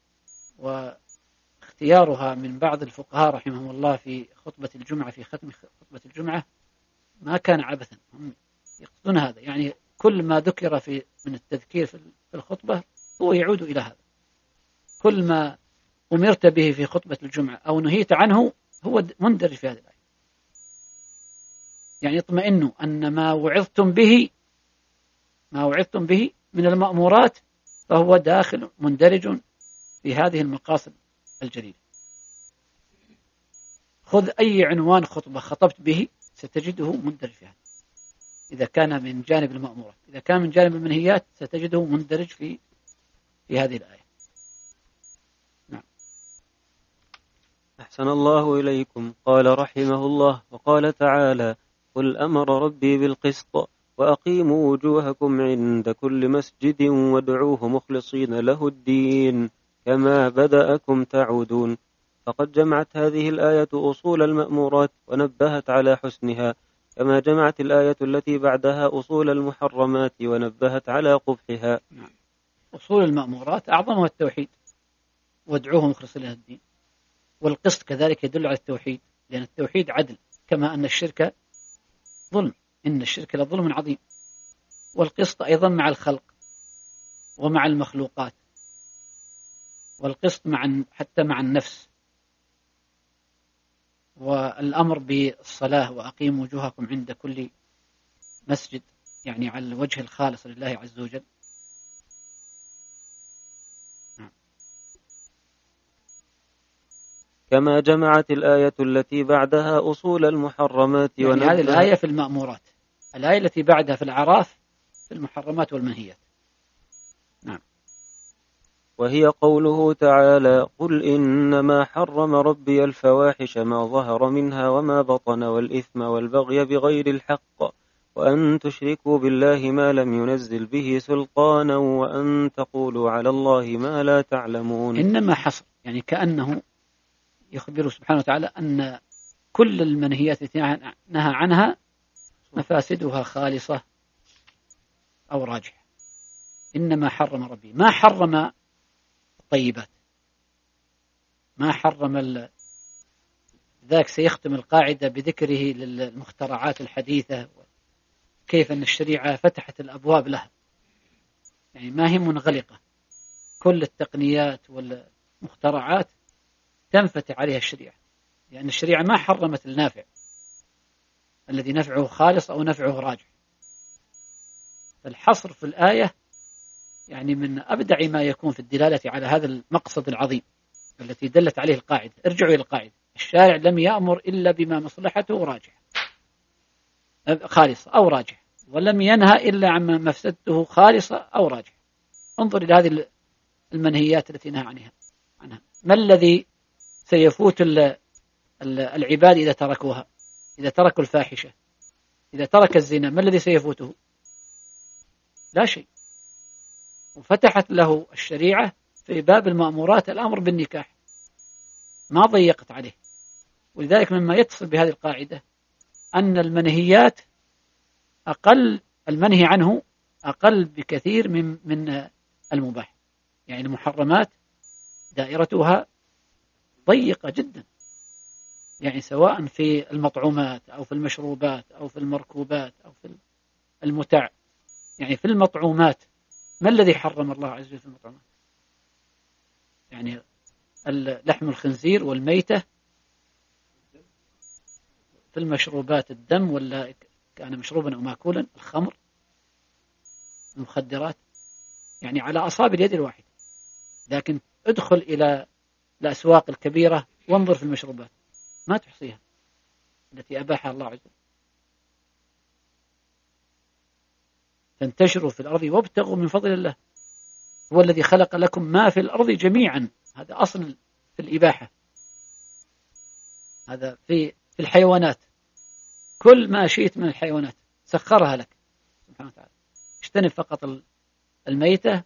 واختيارها من بعض الفقهاء رحمهم الله في خطبة الجمعة، في ختم خطبة الجمعة، ما كان عبثا. هم يقصدون هذا، يعني كل ما ذكر من التذكير في الخطبة هو يعود إلى هذا. كل ما أمرت به في خطبة الجمعة أو نهيت عنه هو مندرج في هذه الآية. يعني اطمئنوا أن ما وعظتم به من المأمورات فهو داخل مندرج في هذه المقاصد الجليلة. خذ أي عنوان خطبة خطبت به ستجده مندرج في هذا، إذا كان من جانب المأمورات. إذا كان من جانب المنهيات ستجده مندرج في هذه الآية. نعم. أحسن الله إليكم. قال رحمه الله: وقال تعالى: قل أمر ربي بالقسط وأقيموا وجوهكم عند كل مسجد وادعوه مخلصين له الدين كما بدأكم تعودون. فقد جمعت هذه الآية أصول المأمورات ونبهت على حسنها، كما جمعت الآية التي بعدها أصول المحرمات ونبهت على قبحها. أصول المأمورات أعظمها التوحيد، وادعوه مخلصين له الدين. والقسط كذلك يدل على التوحيد، لأن التوحيد عدل، كما أن الشرك ظلم، إن الشرك لظلم عظيم. والقسط أيضا مع الخلق ومع المخلوقات، والقسط حتى مع النفس. والأمر بالصلاة وأقيموا وجوهكم عند كل مسجد، يعني على الوجه الخالص لله عز وجل. كما جمعت الآية التي بعدها أصول المحرمات يعني هذه الآية في المأمورات، الآية التي بعدها في الأعراف في المحرمات والمنهيات. نعم. وهي قوله تعالى: قل إنما حرم ربي الفواحش ما ظهر منها وما بطن والإثم والبغي بغير الحق وأن تشركوا بالله ما لم ينزل به سلطانا وأن تقولوا على الله ما لا تعلمون. إنما حصر، يعني كأنه يخبر سبحانه وتعالى أن كل المنهيات التي نهى عنها مفاسدها خالصة أو راجحة. إنما حرم ربي، ما حرم الطيبات، ما حرم ذاك. سيختم القاعدة بذكره للمخترعات الحديثة، كيف أن الشريعة فتحت الأبواب لها، يعني ما هي منغلقة. كل التقنيات والمخترعات تنفتح عليها الشريعة، لأن الشريعة ما حرمت النافع الذي نفعه خالص أو نفعه راجح. فالحصر في الآية يعني من أبدع ما يكون في الدلالة على هذا المقصد العظيم التي دلت عليه القاعدة. ارجعوا إلى القاعدة: الشارع لم يأمر إلا بما مصلحته راجح خالصة أو راجح، ولم ينهى إلا عما مفسدته خالصة أو راجح. انظر إلى هذه المنهيات التي نهى عنها. ما الذي سيفوت العباد إذا تركوها؟ إذا تركوا الفاحشة، إذا ترك الزنا، ما الذي سيفوته؟ لا شيء، وفتحت له الشريعة في باب المأمورات الأمر بالنكاح، ما ضيقت عليه. ولذلك مما يتصل بهذه القاعدة أن المنهيات أقل، المنهي عنه أقل بكثير من المباح. يعني المحرمات دائرتها ضيقة جدا، يعني سواء في المطعومات أو في المشروبات أو في المركوبات أو في المتع. يعني في المطعومات ما الذي حرم الله عز وجل في المطعومات؟ يعني لحم الخنزير والميتة. في المشروبات الدم، ولا كان مشروبا أو ماكولا، الخمر، المخدرات، يعني على أصابع اليد الواحدة. لكن ادخل إلى الأسواق الكبيرة وانظر في المشروبات ما تحصيها التي أباحها الله عز وجل. فانتشروا في الأرض وابتغوا من فضل الله، هو الذي خلق لكم ما في الأرض جميعا. هذا أصل في الإباحة. هذا في الحيوانات، كل ما شئت من الحيوانات سخرها لك سبحانه وتعالى. اجتنب فقط الميتة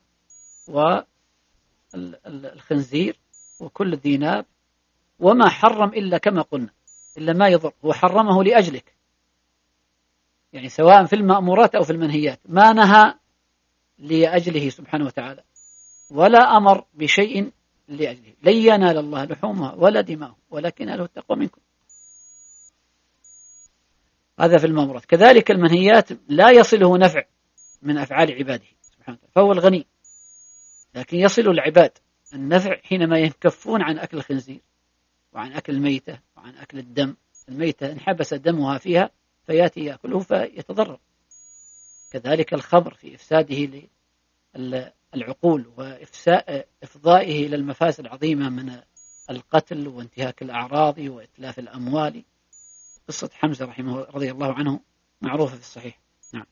والخنزير وكل ذي ناب، وما حرم إلا كما قلنا إلا ما يضر، هو حرمه لأجلك. يعني سواء في المأمورات أو في المنهيات ما نهى لأجله سبحانه وتعالى، ولا أمر بشيء لأجله. لن ينال الله لحومها ولا دماؤه ولكن له التقوى منكم. هذا في المأمورات. كذلك المنهيات لا يصله نفع من أفعال عباده سبحانه وتعالى، فهو الغني، لكن يصل العباد النفع حينما ينكفون عن أكل الخنزير وعن أكل الميتة وعن أكل الدم. الميتة انحبس دمها فيها فيأتي يأكله فيتضرر. كذلك الخمر في إفساده للعقول وإفضائه إلى المفاسد العظيمة من القتل وانتهاك الأعراض وإتلاف الأموال. قصة حمزة رضي الله عنه معروفة في الصحيح. نعم.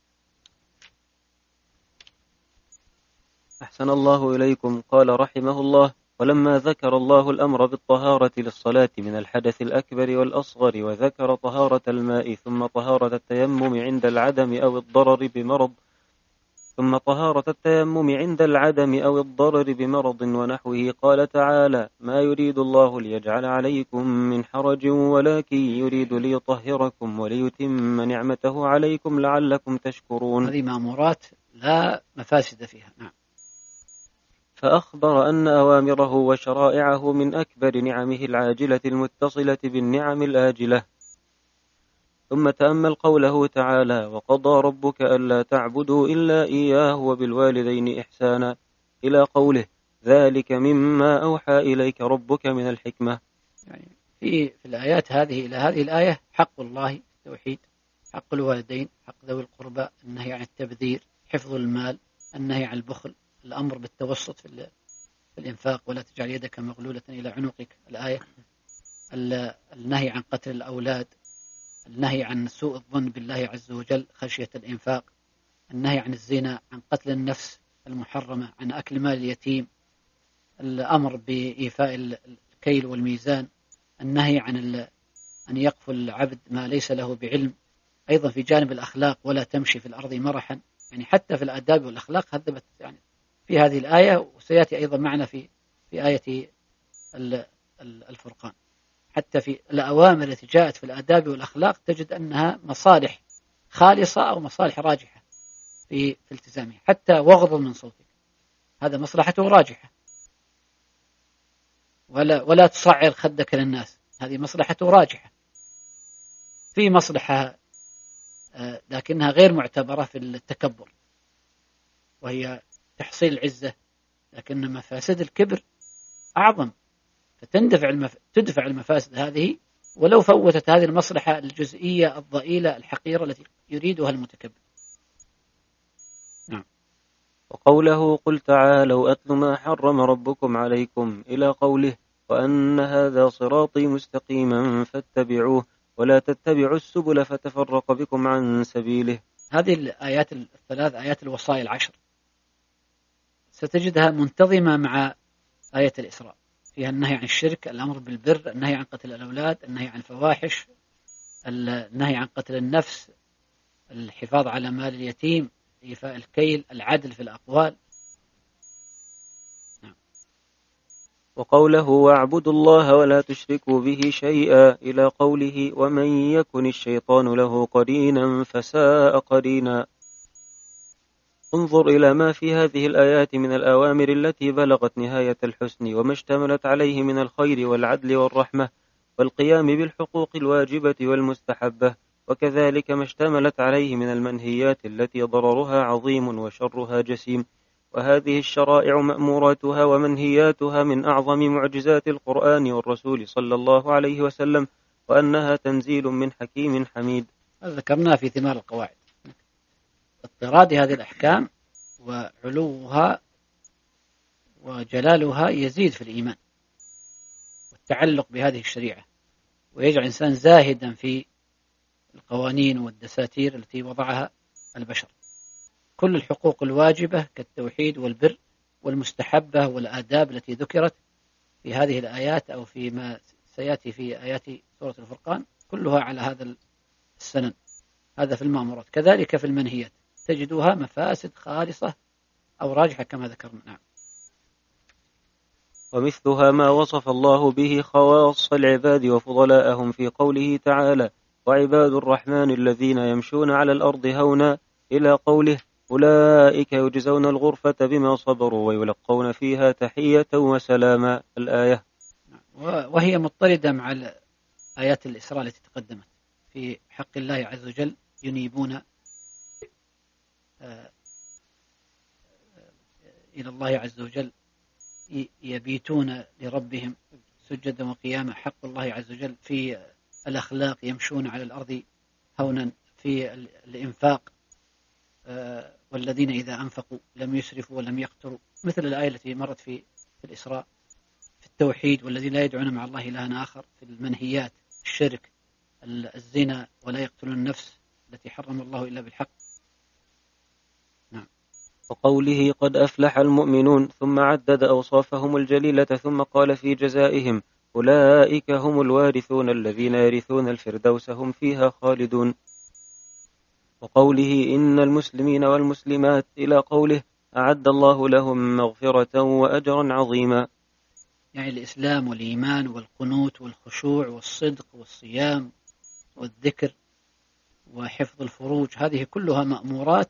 أحسن الله إليكم. قال رحمه الله: ولما ذكر الله الأمر بالطهارة للصلاة من الحدث الأكبر والأصغر، وذكر طهارة الماء ثم طهارة التيمم عند العدم أو الضرر بمرض بمرض ونحوه، قال تعالى: ما يريد الله ليجعل عليكم من حرج ولكن يريد ليطهركم وليتم نعمته عليكم لعلكم تشكرون. هذه مأمورات لا مفاسد فيها. نعم. فأخبر أن أوامره وشرائعه من أكبر نعمه العاجلة المتصلة بالنعم الآجلة. ثم تأمل قوله تعالى: وقضى ربك ألا تعبدوا إلا إياه وبالوالدين إحسانا، إلى قوله: ذلك مما أوحى إليك ربك من الحكمة. يعني في الآيات هذه إلى هذه الآية حق الله التوحيد، حق الوالدين، حق ذوي القربى، النهي عن التبذير، حفظ المال، النهي عن البخل، الأمر بالتوسط في الإنفاق، ولا تجعل يدك مغلولة إلى عنقك، الآية، النهي عن قتل الأولاد، النهي عن سوء الظن بالله عز وجل خشية الإنفاق، النهي عن الزنا، عن قتل النفس المحرمة، عن أكل مال اليتيم، الأمر بإيفاء الكيل والميزان، النهي عن أن يقفل العبد ما ليس له بعلم. أيضا في جانب الأخلاق: ولا تمشي في الأرض مرحا. يعني حتى في الآداب والأخلاق هذبت يعني في هذه الآية، وسيأتي أيضا معنا في آية الفرقان. حتى في الأوامر التي جاءت في الآداب والأخلاق تجد أنها مصالح خالصة أو مصالح راجحة في التزامها. حتى واغضض من صوتك، هذا مصلحته راجحة. ولا تصعر خدك للناس، هذه مصلحته راجحة. في مصلحة لكنها غير معتبرة في التكبر، وهي تحصيل العزة، لكن مفاسد الكبر أعظم، فتدفع المفاسد هذه ولو فوتت هذه المصلحة الجزئية الضئيلة الحقيرة التي يريدها المتكبر. نعم. وقوله: قل تعالوا أتل ما حرم ربكم عليكم، إلى قوله: وأن هذا صراطي مستقيما فاتبعوه ولا تتبعوا السبل فتفرق بكم عن سبيله. هذه الآيات الثلاث آيات الوصايا العشر ستجدها منتظمة مع آية الإسراء، فيها النهي عن الشرك، الأمر بالبر، النهي عن قتل الأولاد، النهي عن الفواحش، النهي عن قتل النفس، الحفاظ على مال اليتيم، إيفاء الكيل، العدل في الأقوال. وقوله واعبدوا الله ولا تشركوا به شيئا إلى قوله ومن يكن الشيطان له قرينا فساء قرينا. انظر إلى ما في هذه الآيات من الأوامر التي بلغت نهاية الحسن وما اشتملت عليه من الخير والعدل والرحمة والقيام بالحقوق الواجبة والمستحبة، وكذلك ما اشتملت عليه من المنهيات التي ضررها عظيم وشرها جسيم. وهذه الشرائع مأموراتها ومنهياتها من أعظم معجزات القرآن والرسول صلى الله عليه وسلم، وأنها تنزيل من حكيم حميد. ذكرنا في ثمار القواعد اضطراد هذه الأحكام وعلوها وجلالها يزيد في الإيمان والتعلق بهذه الشريعة، ويجعل الإنسان زاهدا في القوانين والدساتير التي وضعها البشر. كل الحقوق الواجبة كالتوحيد والبر والمستحبة والآداب التي ذكرت في هذه الآيات أو فيما سيأتي في آيات سورة الفرقان كلها على هذا السنن. هذا في المأمورات، كذلك في المنهيات تجدها مفاسد خالصة أو راجحة كما ذكرنا. نعم. ومثلها ما وصف الله به خواص العباد وفضلاءهم في قوله تعالى وعباد الرحمن الذين يمشون على الأرض هونا إلى قوله أولئك يجزون الغرفة بما صبروا ويلقون فيها تحية وسلاما، الآية. وهي مضطردة مع آيات الإسراء التي تقدمت في حق الله عز وجل، ينيبون إلى الله عز وجل، يبيتون لربهم سجدا وقياما. حق الله عز وجل في الأخلاق، يمشون على الأرض هونا، في الإنفاق والذين إذا أنفقوا لم يسرفوا ولم يقتروا، مثل الآية التي مرت في الإسراء. في التوحيد والذين لا يدعون مع الله إلها آخر. في المنهيات الشرك، الزنا، ولا يقتلون النفس التي حرم الله إلا بالحق. نعم. وقوله قد أفلح المؤمنون، ثم عدد أوصافهم الجليلة ثم قال في جزائهم أولئك هم الوارثون الذين يرثون الفردوس هم فيها خالدون. وقوله إن المسلمين والمسلمات إلى قوله أعد الله لهم مغفرة وأجرا عظيما. يعني الإسلام والإيمان والقنوت والخشوع والصدق والصيام والذكر وحفظ الفروج، هذه كلها مأمورات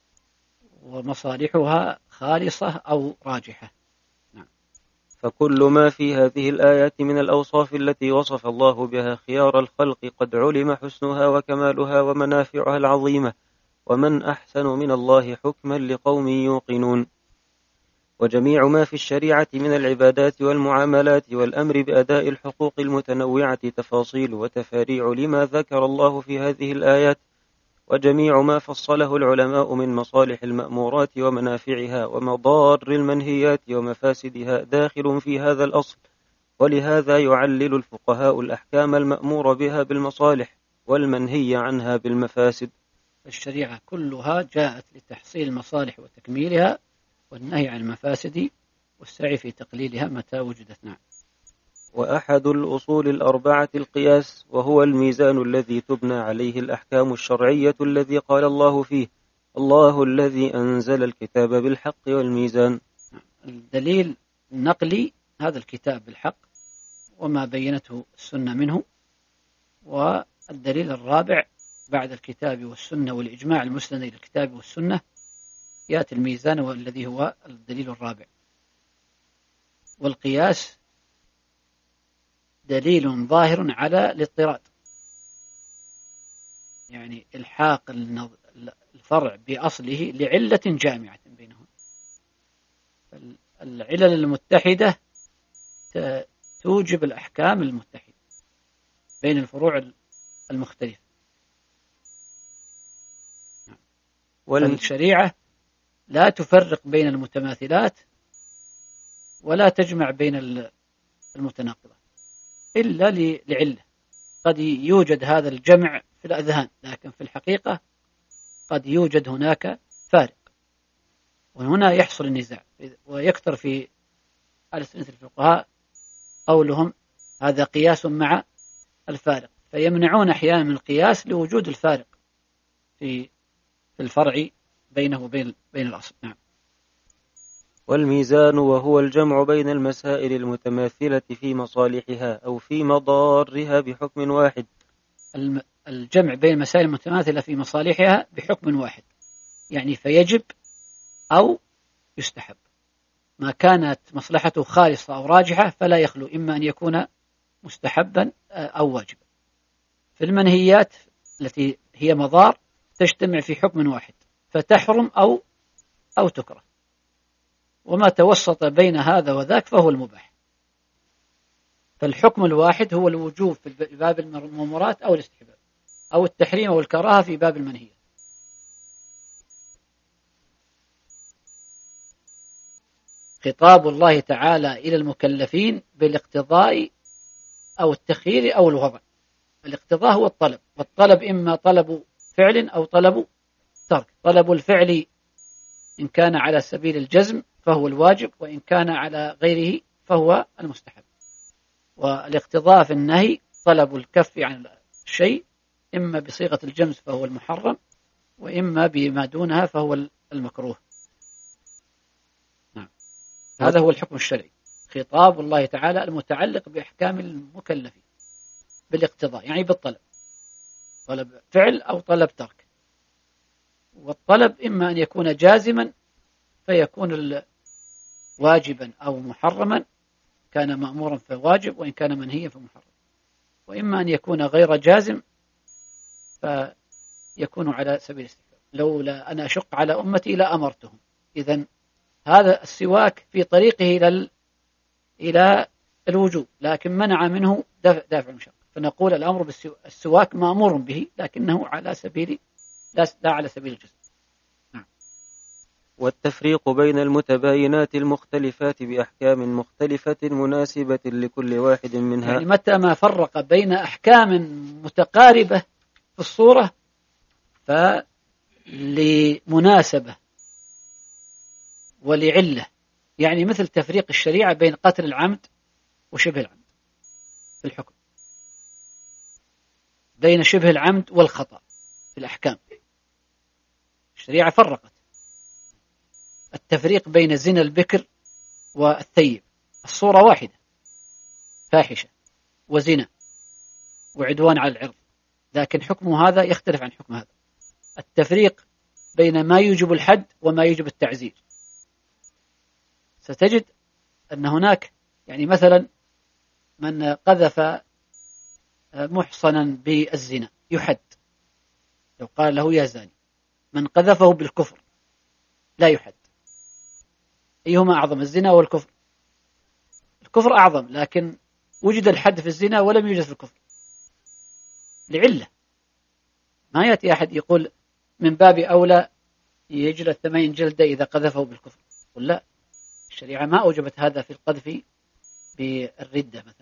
ومصالحها خالصة أو راجحة. نعم. فكل ما في هذه الآيات من الأوصاف التي وصف الله بها خيار الخلق قد علم حسنها وكمالها ومنافعها العظيمة، ومن أحسن من الله حكما لقوم يوقنون. وجميع ما في الشريعة من العبادات والمعاملات والأمر بأداء الحقوق المتنوعة تفاصيل وتفاريع لما ذكر الله في هذه الآيات، وجميع ما فصله العلماء من مصالح المأمورات ومنافعها ومضار المنهيات ومفاسدها داخل في هذا الأصل. ولهذا يعلل الفقهاء الأحكام المأمور بها بالمصالح والمنهي عنها بالمفاسد. الشريعة كلها جاءت لتحصيل المصالح وتكميلها والنهي عن المفاسد والسعي في تقليلها متى وجدت. نعم. وأحد الأصول الأربعة القياس، وهو الميزان الذي تبنى عليه الأحكام الشرعية الذي قال الله فيه الله الذي أنزل الكتاب بالحق والميزان. الدليل النقلي هذا الكتاب بالحق وما بينته السنة منه. والدليل الرابع بعد الكتاب والسنة والإجماع المسند إلى الكتاب والسنة يأتي الميزان والذي هو الدليل الرابع. والقياس دليل ظاهر على الاضطراد، يعني الحاق الفرع بأصله لعلة جامعة بينهم. العلل المتحدة توجب الأحكام المتحدة بين الفروع المختلفة. والشريعة لا تفرق بين المتماثلات ولا تجمع بين المتناقضات إلا لعلة. قد يوجد هذا الجمع في الأذهان، لكن في الحقيقة قد يوجد هناك فارق، وهنا يحصل النزاع. ويكثر في ألسنة الفقهاء قولهم هذا قياس مع الفارق، فيمنعون أحيانا من القياس لوجود الفارق في الفرع بينه وبين الأصل. نعم. والميزان وهو الجمع بين المسائل المتماثلة في مصالحها أو في مضارها بحكم واحد. الجمع بين المسائل المتماثلة في مصالحها بحكم واحد، يعني فيجب أو يستحب. ما كانت مصلحته خالصة أو راجحة فلا يخلو إما أن يكون مستحبا أو واجبا. في المنهيات التي هي مضار تجتمع في حكم واحد فتحرم أو تكره، وما توسط بين هذا وذاك فهو المباح. فالحكم الواحد هو الوجوب في باب المأمورات أو الاستحباب، أو التحريم أو الكراهة في باب المنهيات. خطاب الله تعالى إلى المكلفين بالاقتضاء أو التخيير أو الوضع. الاقتضاء هو الطلب، والطلب إما طلب فعل أو طلب ترك. طلب الفعل إن كان على سبيل الجزم فهو الواجب، وإن كان على غيره فهو المستحب. والاقتضاء في النهي طلب الكف عن الشيء إما بصيغة الجمز فهو المحرم، وإما بما دونها فهو المكروه. نعم. هذا هو الحكم الشرعي، خطاب الله تعالى المتعلق بأحكام المكلفين بالاقتضاء، يعني بالطلب، طلب فعل أو طلب ترك. والطلب إما أن يكون جازما فيكون واجبا أو محرما، كان مأمورا فواجب وإن كان منهيا فمحرم، وإما أن يكون غير جازم فيكون على سبيل الاستحباب. لولا أنا أشق على أمتي لأمرتهم. إذن هذا السواك في طريقه إلى الوجوب، لكن منع منه دافع المشقة، فنقول الأمر بالسواك مأمور به لكنه على سبيل لا على سبيل الجزم. نعم. والتفريق بين المتباينات المختلفات بأحكام مختلفة مناسبة لكل واحد منها، يعني متى ما فرق بين أحكام متقاربة في الصورة فلمناسبة ولعلة، يعني مثل تفريق الشريعة بين قتل العمد وشبه العمد في الحكم، بين شبه العمد والخطأ في الأحكام. الشريعة فرقت. التفريق بين زنا البكر والثيب، الصورة واحدة، فاحشة وزنا وعدوان على العرض، لكن حكم هذا يختلف عن حكم هذا. التفريق بين ما يوجب الحد وما يوجب التعزير، ستجد أن هناك يعني مثلا من قذف محصنا بالزنا يحد لو قال له يا زاني، من قذفه بالكفر لا يحد. أيهما أعظم، الزنا والكفر؟ الكفر أعظم، لكن وجد الحد في الزنا ولم يوجد في الكفر لعلة. ما يأتي أحد يقول من باب أولى يجلد 8 جلدة إذا قذفه بالكفر، قل لا، الشريعة ما أوجبت هذا في القذف بالردة مثلا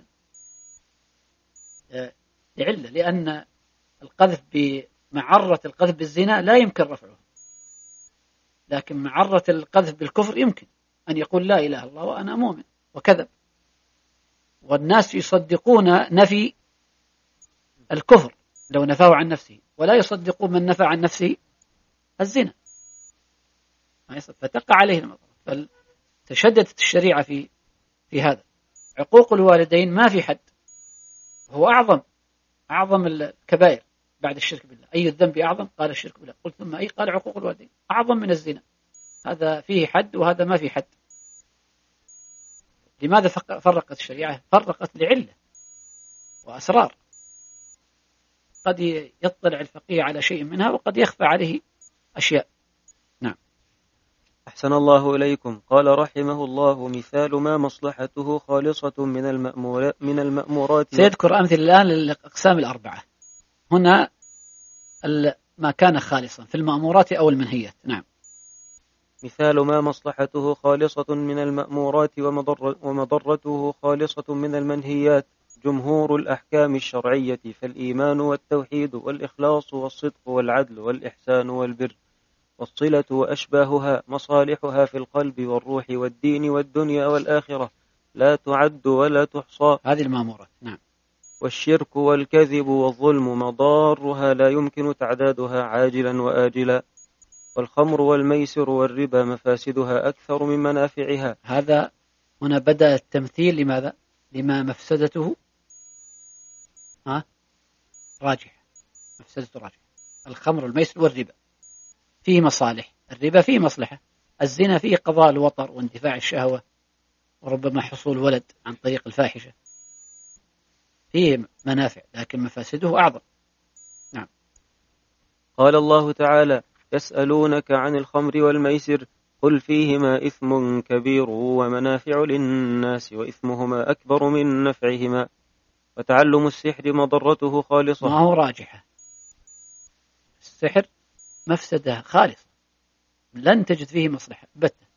لعلة، لأن القذف بمعرة القذف بالزنا لا يمكن رفعه، لكن معرة القذف بالكفر يمكن أن يقول لا إله إلا الله وأنا مؤمن وكذب. والناس يصدقون نفي الكفر لو نفاه عن نفسه، ولا يصدقون من نفى عن نفسه الزنا، فتقع عليه المضرة. فتشددت الشريعة في هذا. عقوق الوالدين ما في حد، هو أعظم الكبائر بعد الشرك بالله. أي الذنب أعظم؟ قال الشرك بالله. قلت ثم أي؟ قال عقوق الوالدين أعظم من الزنا. هذا فيه حد وهذا ما فيه حد. لماذا فرقت الشريعة؟ فرقت لعلة وأسرار، قد يطلع الفقيه على شيء منها وقد يخفى عليه أشياء. نعم. أحسن الله إليكم. قال رحمه الله: مثال ما مصلحته خالصة من المأمورات. سيذكر أمثل الآن للأقسام الأربعة. هنا ما كان خالصا في المأمورات أو المنهيات. نعم. مثال ما مصلحته خالصة من المأمورات ومضرته خالصة من المنهيات: جمهور الأحكام الشرعية، فالإيمان والتوحيد والإخلاص والصدق والعدل والإحسان والبر والصلة وأشباهها مصالحها في القلب والروح والدين والدنيا والآخرة، لا تعد ولا تحصى. هذه المأمورات. نعم. والشرك والكذب والظلم مضارها لا يمكن تعدادها عاجلا وآجلا. والخمر والميسر والربا مفاسدها أكثر من منافعها. هذا هنا بدأ التمثيل لماذا؟ لما مفسدته راجح، مفسدته راجح. الخمر والميسر والربا فيه مصالح، الربا فيه مصلحة، الزنا فيه قضاء الوطر واندفاع الشهوة وربما حصول ولد عن طريق الفاحشة، فيه منافع لكن مفاسده أعظم. نعم. قال الله تعالى: يسألونك عن الخمر والميسر قل فيهما إثم كبير ومنافع للناس وإثمهما أكبر من نفعهما وتعلم السحر مضرته خالصة. ما هو راجحة، السحر مفسدة خالصة لن تجد فيه مصلحة بتة،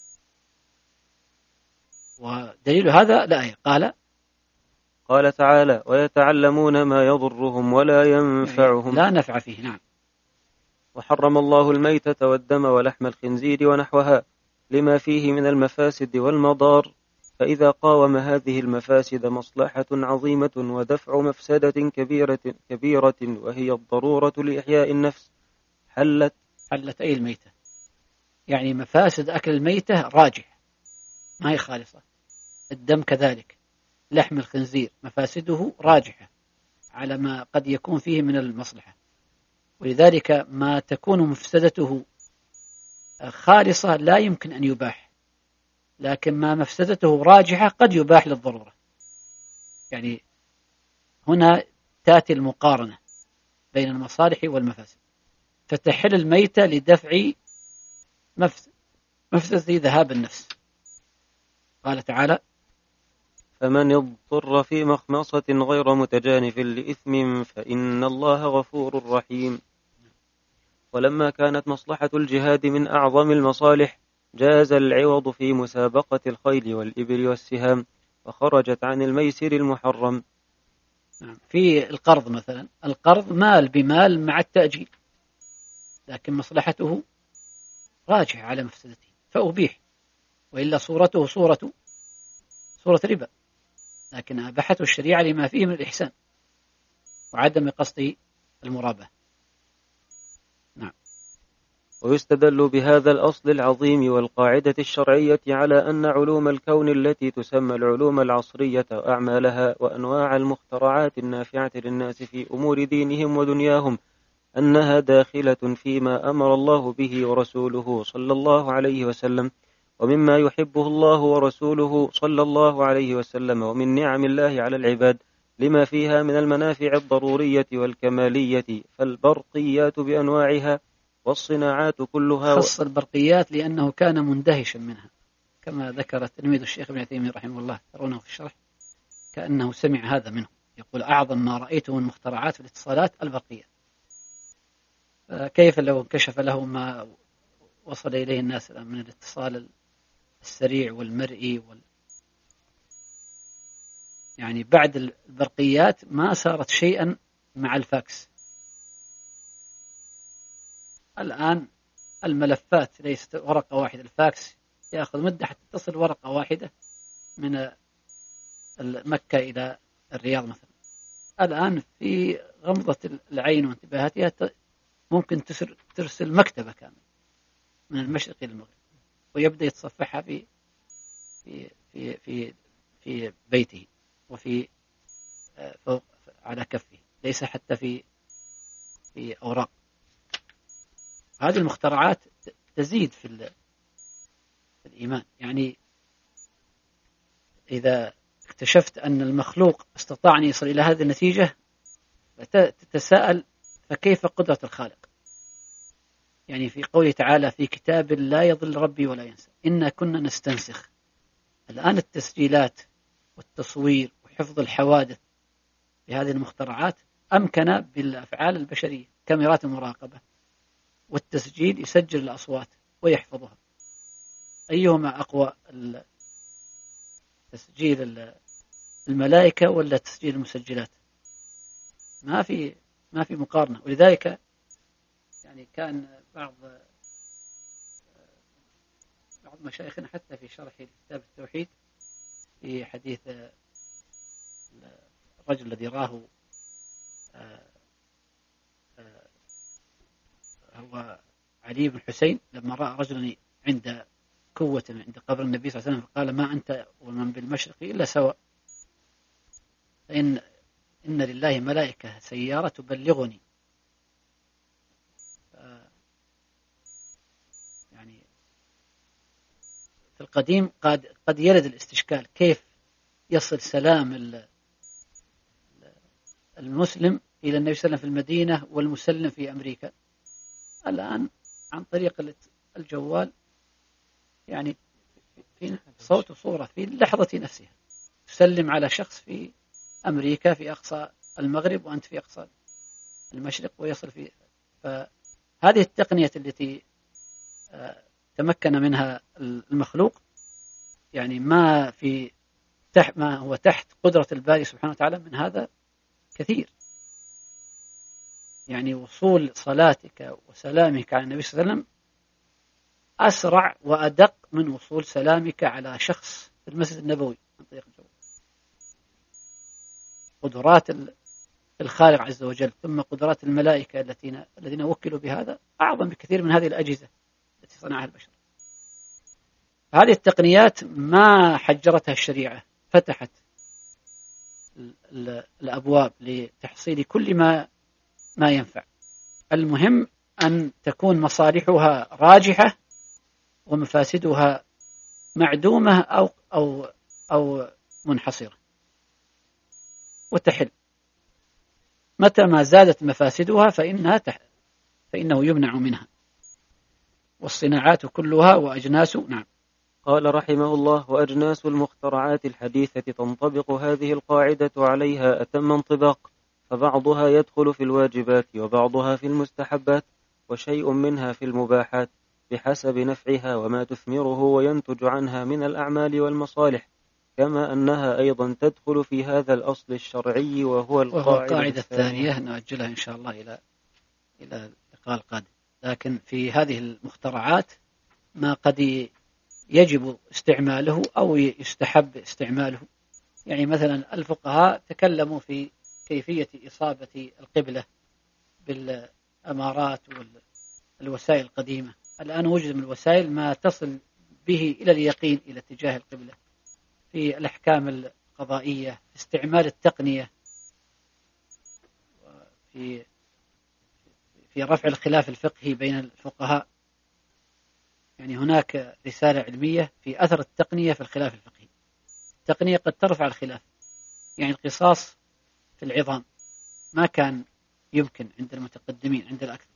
ودليل هذا الآية قال تعالى: ويتعلمون ما يضرهم ولا ينفعهم، لا نفع فيه. نعم. وحرم الله الميتة والدم ولحم الخنزير ونحوها لما فيه من المفاسد والمضار، فإذا قاوم هذه المفاسد مصلحة عظيمة ودفع مفسدة كبيرة وهي الضرورة لإحياء النفس حلت أي الميتة، يعني مفاسد أكل الميتة راجح ما هي خالصة، الدم كذلك، لحم الخنزير مفاسده راجحة على ما قد يكون فيه من المصلحة، ولذلك ما تكون مفسدته خالصة لا يمكن أن يباح، لكن ما مفسدته راجحة قد يباح للضرورة. يعني هنا تأتي المقارنة بين المصالح والمفاسد، فتحل الميتة لدفع مفسدة ذهاب النفس. قال تعالى: فمن اضطر في مخمصة غير متجانف لإثم فإن الله غفور رحيم. ولما كانت مصلحة الجهاد من أعظم المصالح جاز العوض في مسابقة الخيل والإبل والسهام وخرجت عن الميسر المحرم. في القرض مثلا، القرض مال بمال مع التأجيل، لكن مصلحته راجحة على مفسدته فأبيح، وإلا صورته صورة ربا، لكن أباحته الشريعة لما فيه من الإحسان وعدم قصد المرابحة. نعم. ويستدل بهذا الأصل العظيم والقاعدة الشرعية على أن علوم الكون التي تسمى العلوم العصرية وأعمالها وأنواع المخترعات النافعة للناس في أمور دينهم ودنياهم أنها داخلة فيما أمر الله به ورسوله صلى الله عليه وسلم، ومما يحبه الله ورسوله صلى الله عليه وسلم، ومن نعم الله على العباد لما فيها من المنافع الضرورية والكمالية، فالبرقيات بأنواعها والصناعات كلها. خص البرقيات لأنه كان مندهشا منها، كما ذكر تلميذ الشيخ ابن تيمية رحمه الله، ترونه في الشرح كأنه سمع هذا منه، يقول: أعظم ما رأيته من مخترعات في الاتصالات البرقيات. كيف لو انكشف له ما وصل إليه الناس من الاتصال السريع والمرئي يعني بعد البرقيات ما صارت شيئا مع الفاكس. الآن الملفات ليست ورقة واحدة، الفاكس يأخذ مدة حتى تصل ورقة واحدة من مكة إلى الرياض مثلا. الآن في غمضة العين وانتباهاتها ممكن ترسل مكتبة كاملة من المشرق إلى المغرب، ويبدأ يتصفحها في في في في في بيته وفي فوق على كفه، ليس حتى في أوراق. هذه المخترعات تزيد في الإيمان. يعني إذا اكتشفت أن المخلوق استطاع أن يصل إلى هذه النتيجة تتساءل فكيف قدرة الخالق؟ يعني في قوله تعالى: في كتاب لا يضل ربي ولا ينسى إنا كنا نستنسخ. الآن التسجيلات والتصوير وحفظ الحوادث بهذه المخترعات أمكن بالأفعال البشرية، كاميرات المراقبة والتسجيل يسجل الأصوات ويحفظها. أيهما أقوى، تسجيل الملائكة ولا تسجيل المسجلات؟ ما في مقارنة. ولذلك يعني كان بعض مشايخنا حتى في شرح كتاب التوحيد في حديث الرجل الذي راه هو علي بن الحسين لما رأى رجلا عند كوة عند قبر النبي صلى الله عليه وسلم قال ما أنت ومن بالمشرق إلا سواء، فإن لله ملائكة سيارة تبلغني. يعني في القديم قد يرد الاستشكال كيف يصل سلام المسلم إلى النبي صلى الله عليه وسلم في المدينة والمسلم في أمريكا. الآن عن طريق الجوال يعني في صوت وصورة في اللحظة نفسها تسلم على شخص في أمريكا في أقصى المغرب وأنت في أقصى المشرق ويصل في. فهذه التقنية التي تمكن منها المخلوق يعني ما هو تحت قدرة الباري سبحانه وتعالى من هذا كثير. يعني وصول صلاتك وسلامك على النبي صلى الله عليه وسلم أسرع وأدق من وصول سلامك على شخص في المسجد النبوي عن طريق الجوال. قدرات الخالق عز وجل ثم قدرات الملائكة الذين وكلوا بهذا أعظم بكثير من هذه الأجهزة التي صنعها البشر. هذه التقنيات ما حجرتها الشريعة، فتحت الأبواب لتحصيل كل ما ينفع. المهم أن تكون مصالحها راجحة ومفاسدها معدومة أو منحصرة وتحل. متى ما زادت مفاسدها فإنه يمنع منها. والصناعات كلها وأجناس. نعم. قال رحمه الله: وأجناس المخترعات الحديثة تنطبق هذه القاعدة عليها أتم انطباق، فبعضها يدخل في الواجبات وبعضها في المستحبات وشيء منها في المباحات بحسب نفعها وما تثمره وينتج عنها من الأعمال والمصالح، كما أنها أيضا تدخل في هذا الأصل الشرعي وهو القاعدة الثانية نؤجلها إن شاء الله إلى اللقاء القادم. لكن في هذه المخترعات ما قد يجب استعماله أو يستحب استعماله. يعني مثلا الفقهاء تكلموا في كيفية إصابة القبلة بالأمارات والوسائل القديمة. الآن وجد من الوسائل ما تصل به إلى اليقين إلى اتجاه القبلة. في الأحكام القضائية استعمال التقنية في رفع الخلاف الفقهي بين الفقهاء. يعني هناك رسالة علمية في أثر التقنية في الخلاف الفقهي. التقنية قد ترفع الخلاف. يعني القصاص في العظام ما كان يمكن عند المتقدمين عند الأكثر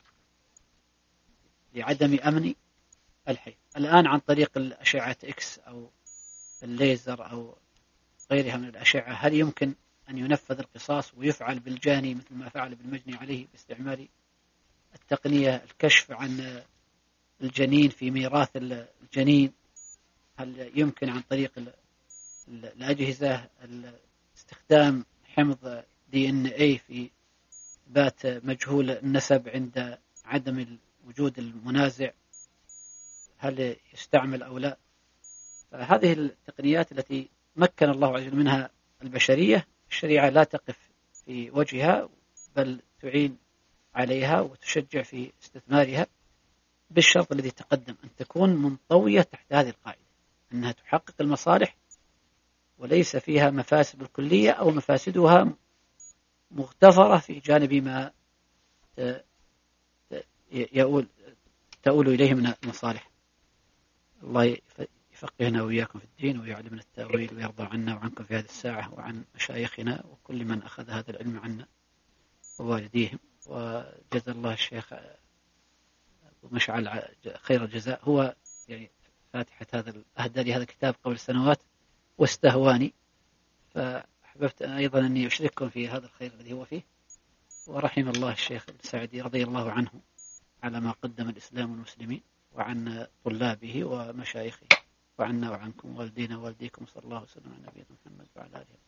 لعدم أمن الحي. الآن عن طريق الأشعة إكس أو الليزر أو غيرها من الأشعة هل يمكن أن ينفذ القصاص ويفعل بالجاني مثل ما فعل بالمجني عليه باستعمال التقنية؟ الكشف عن الجنين في ميراث الجنين هل يمكن عن طريق الأجهزة استخدام حمض DNA في إثبات مجهول النسب عند عدم وجود المنازع هل يستعمل أو لا؟ فهذه التقنيات التي مكن الله عز وجل منها البشرية الشريعة لا تقف في وجهها بل تعين عليها وتشجع في استثمارها بالشرط الذي تقدم أن تكون منطوية تحت هذه القاعدة أنها تحقق المصالح وليس فيها مفاسد الكلية أو مفاسدها مغتفرة في جانب ما تؤول إليه من المصالح. الله يفقهنا وإياكم في الدين ويعلمنا التأويل ويرضى عنا وعنكم في هذه الساعة وعن مشايخنا وكل من أخذ هذا العلم عنا ووالديهم. وجزا الله الشيخ مشعل خير الجزاء. هو يعني فاتحة أهدى لي هذا الكتاب قبل سنوات واستهواني، فأحببت أيضا أني أشرككم في هذا الخير الذي هو فيه. ورحم الله الشيخ السعدي رضي الله عنه على ما قدم الإسلام والمسلمين وعن طلابه ومشايخه وعنا وعنكم والدينا والديكم صلى الله وسلم على نبينا محمد وعلى آله.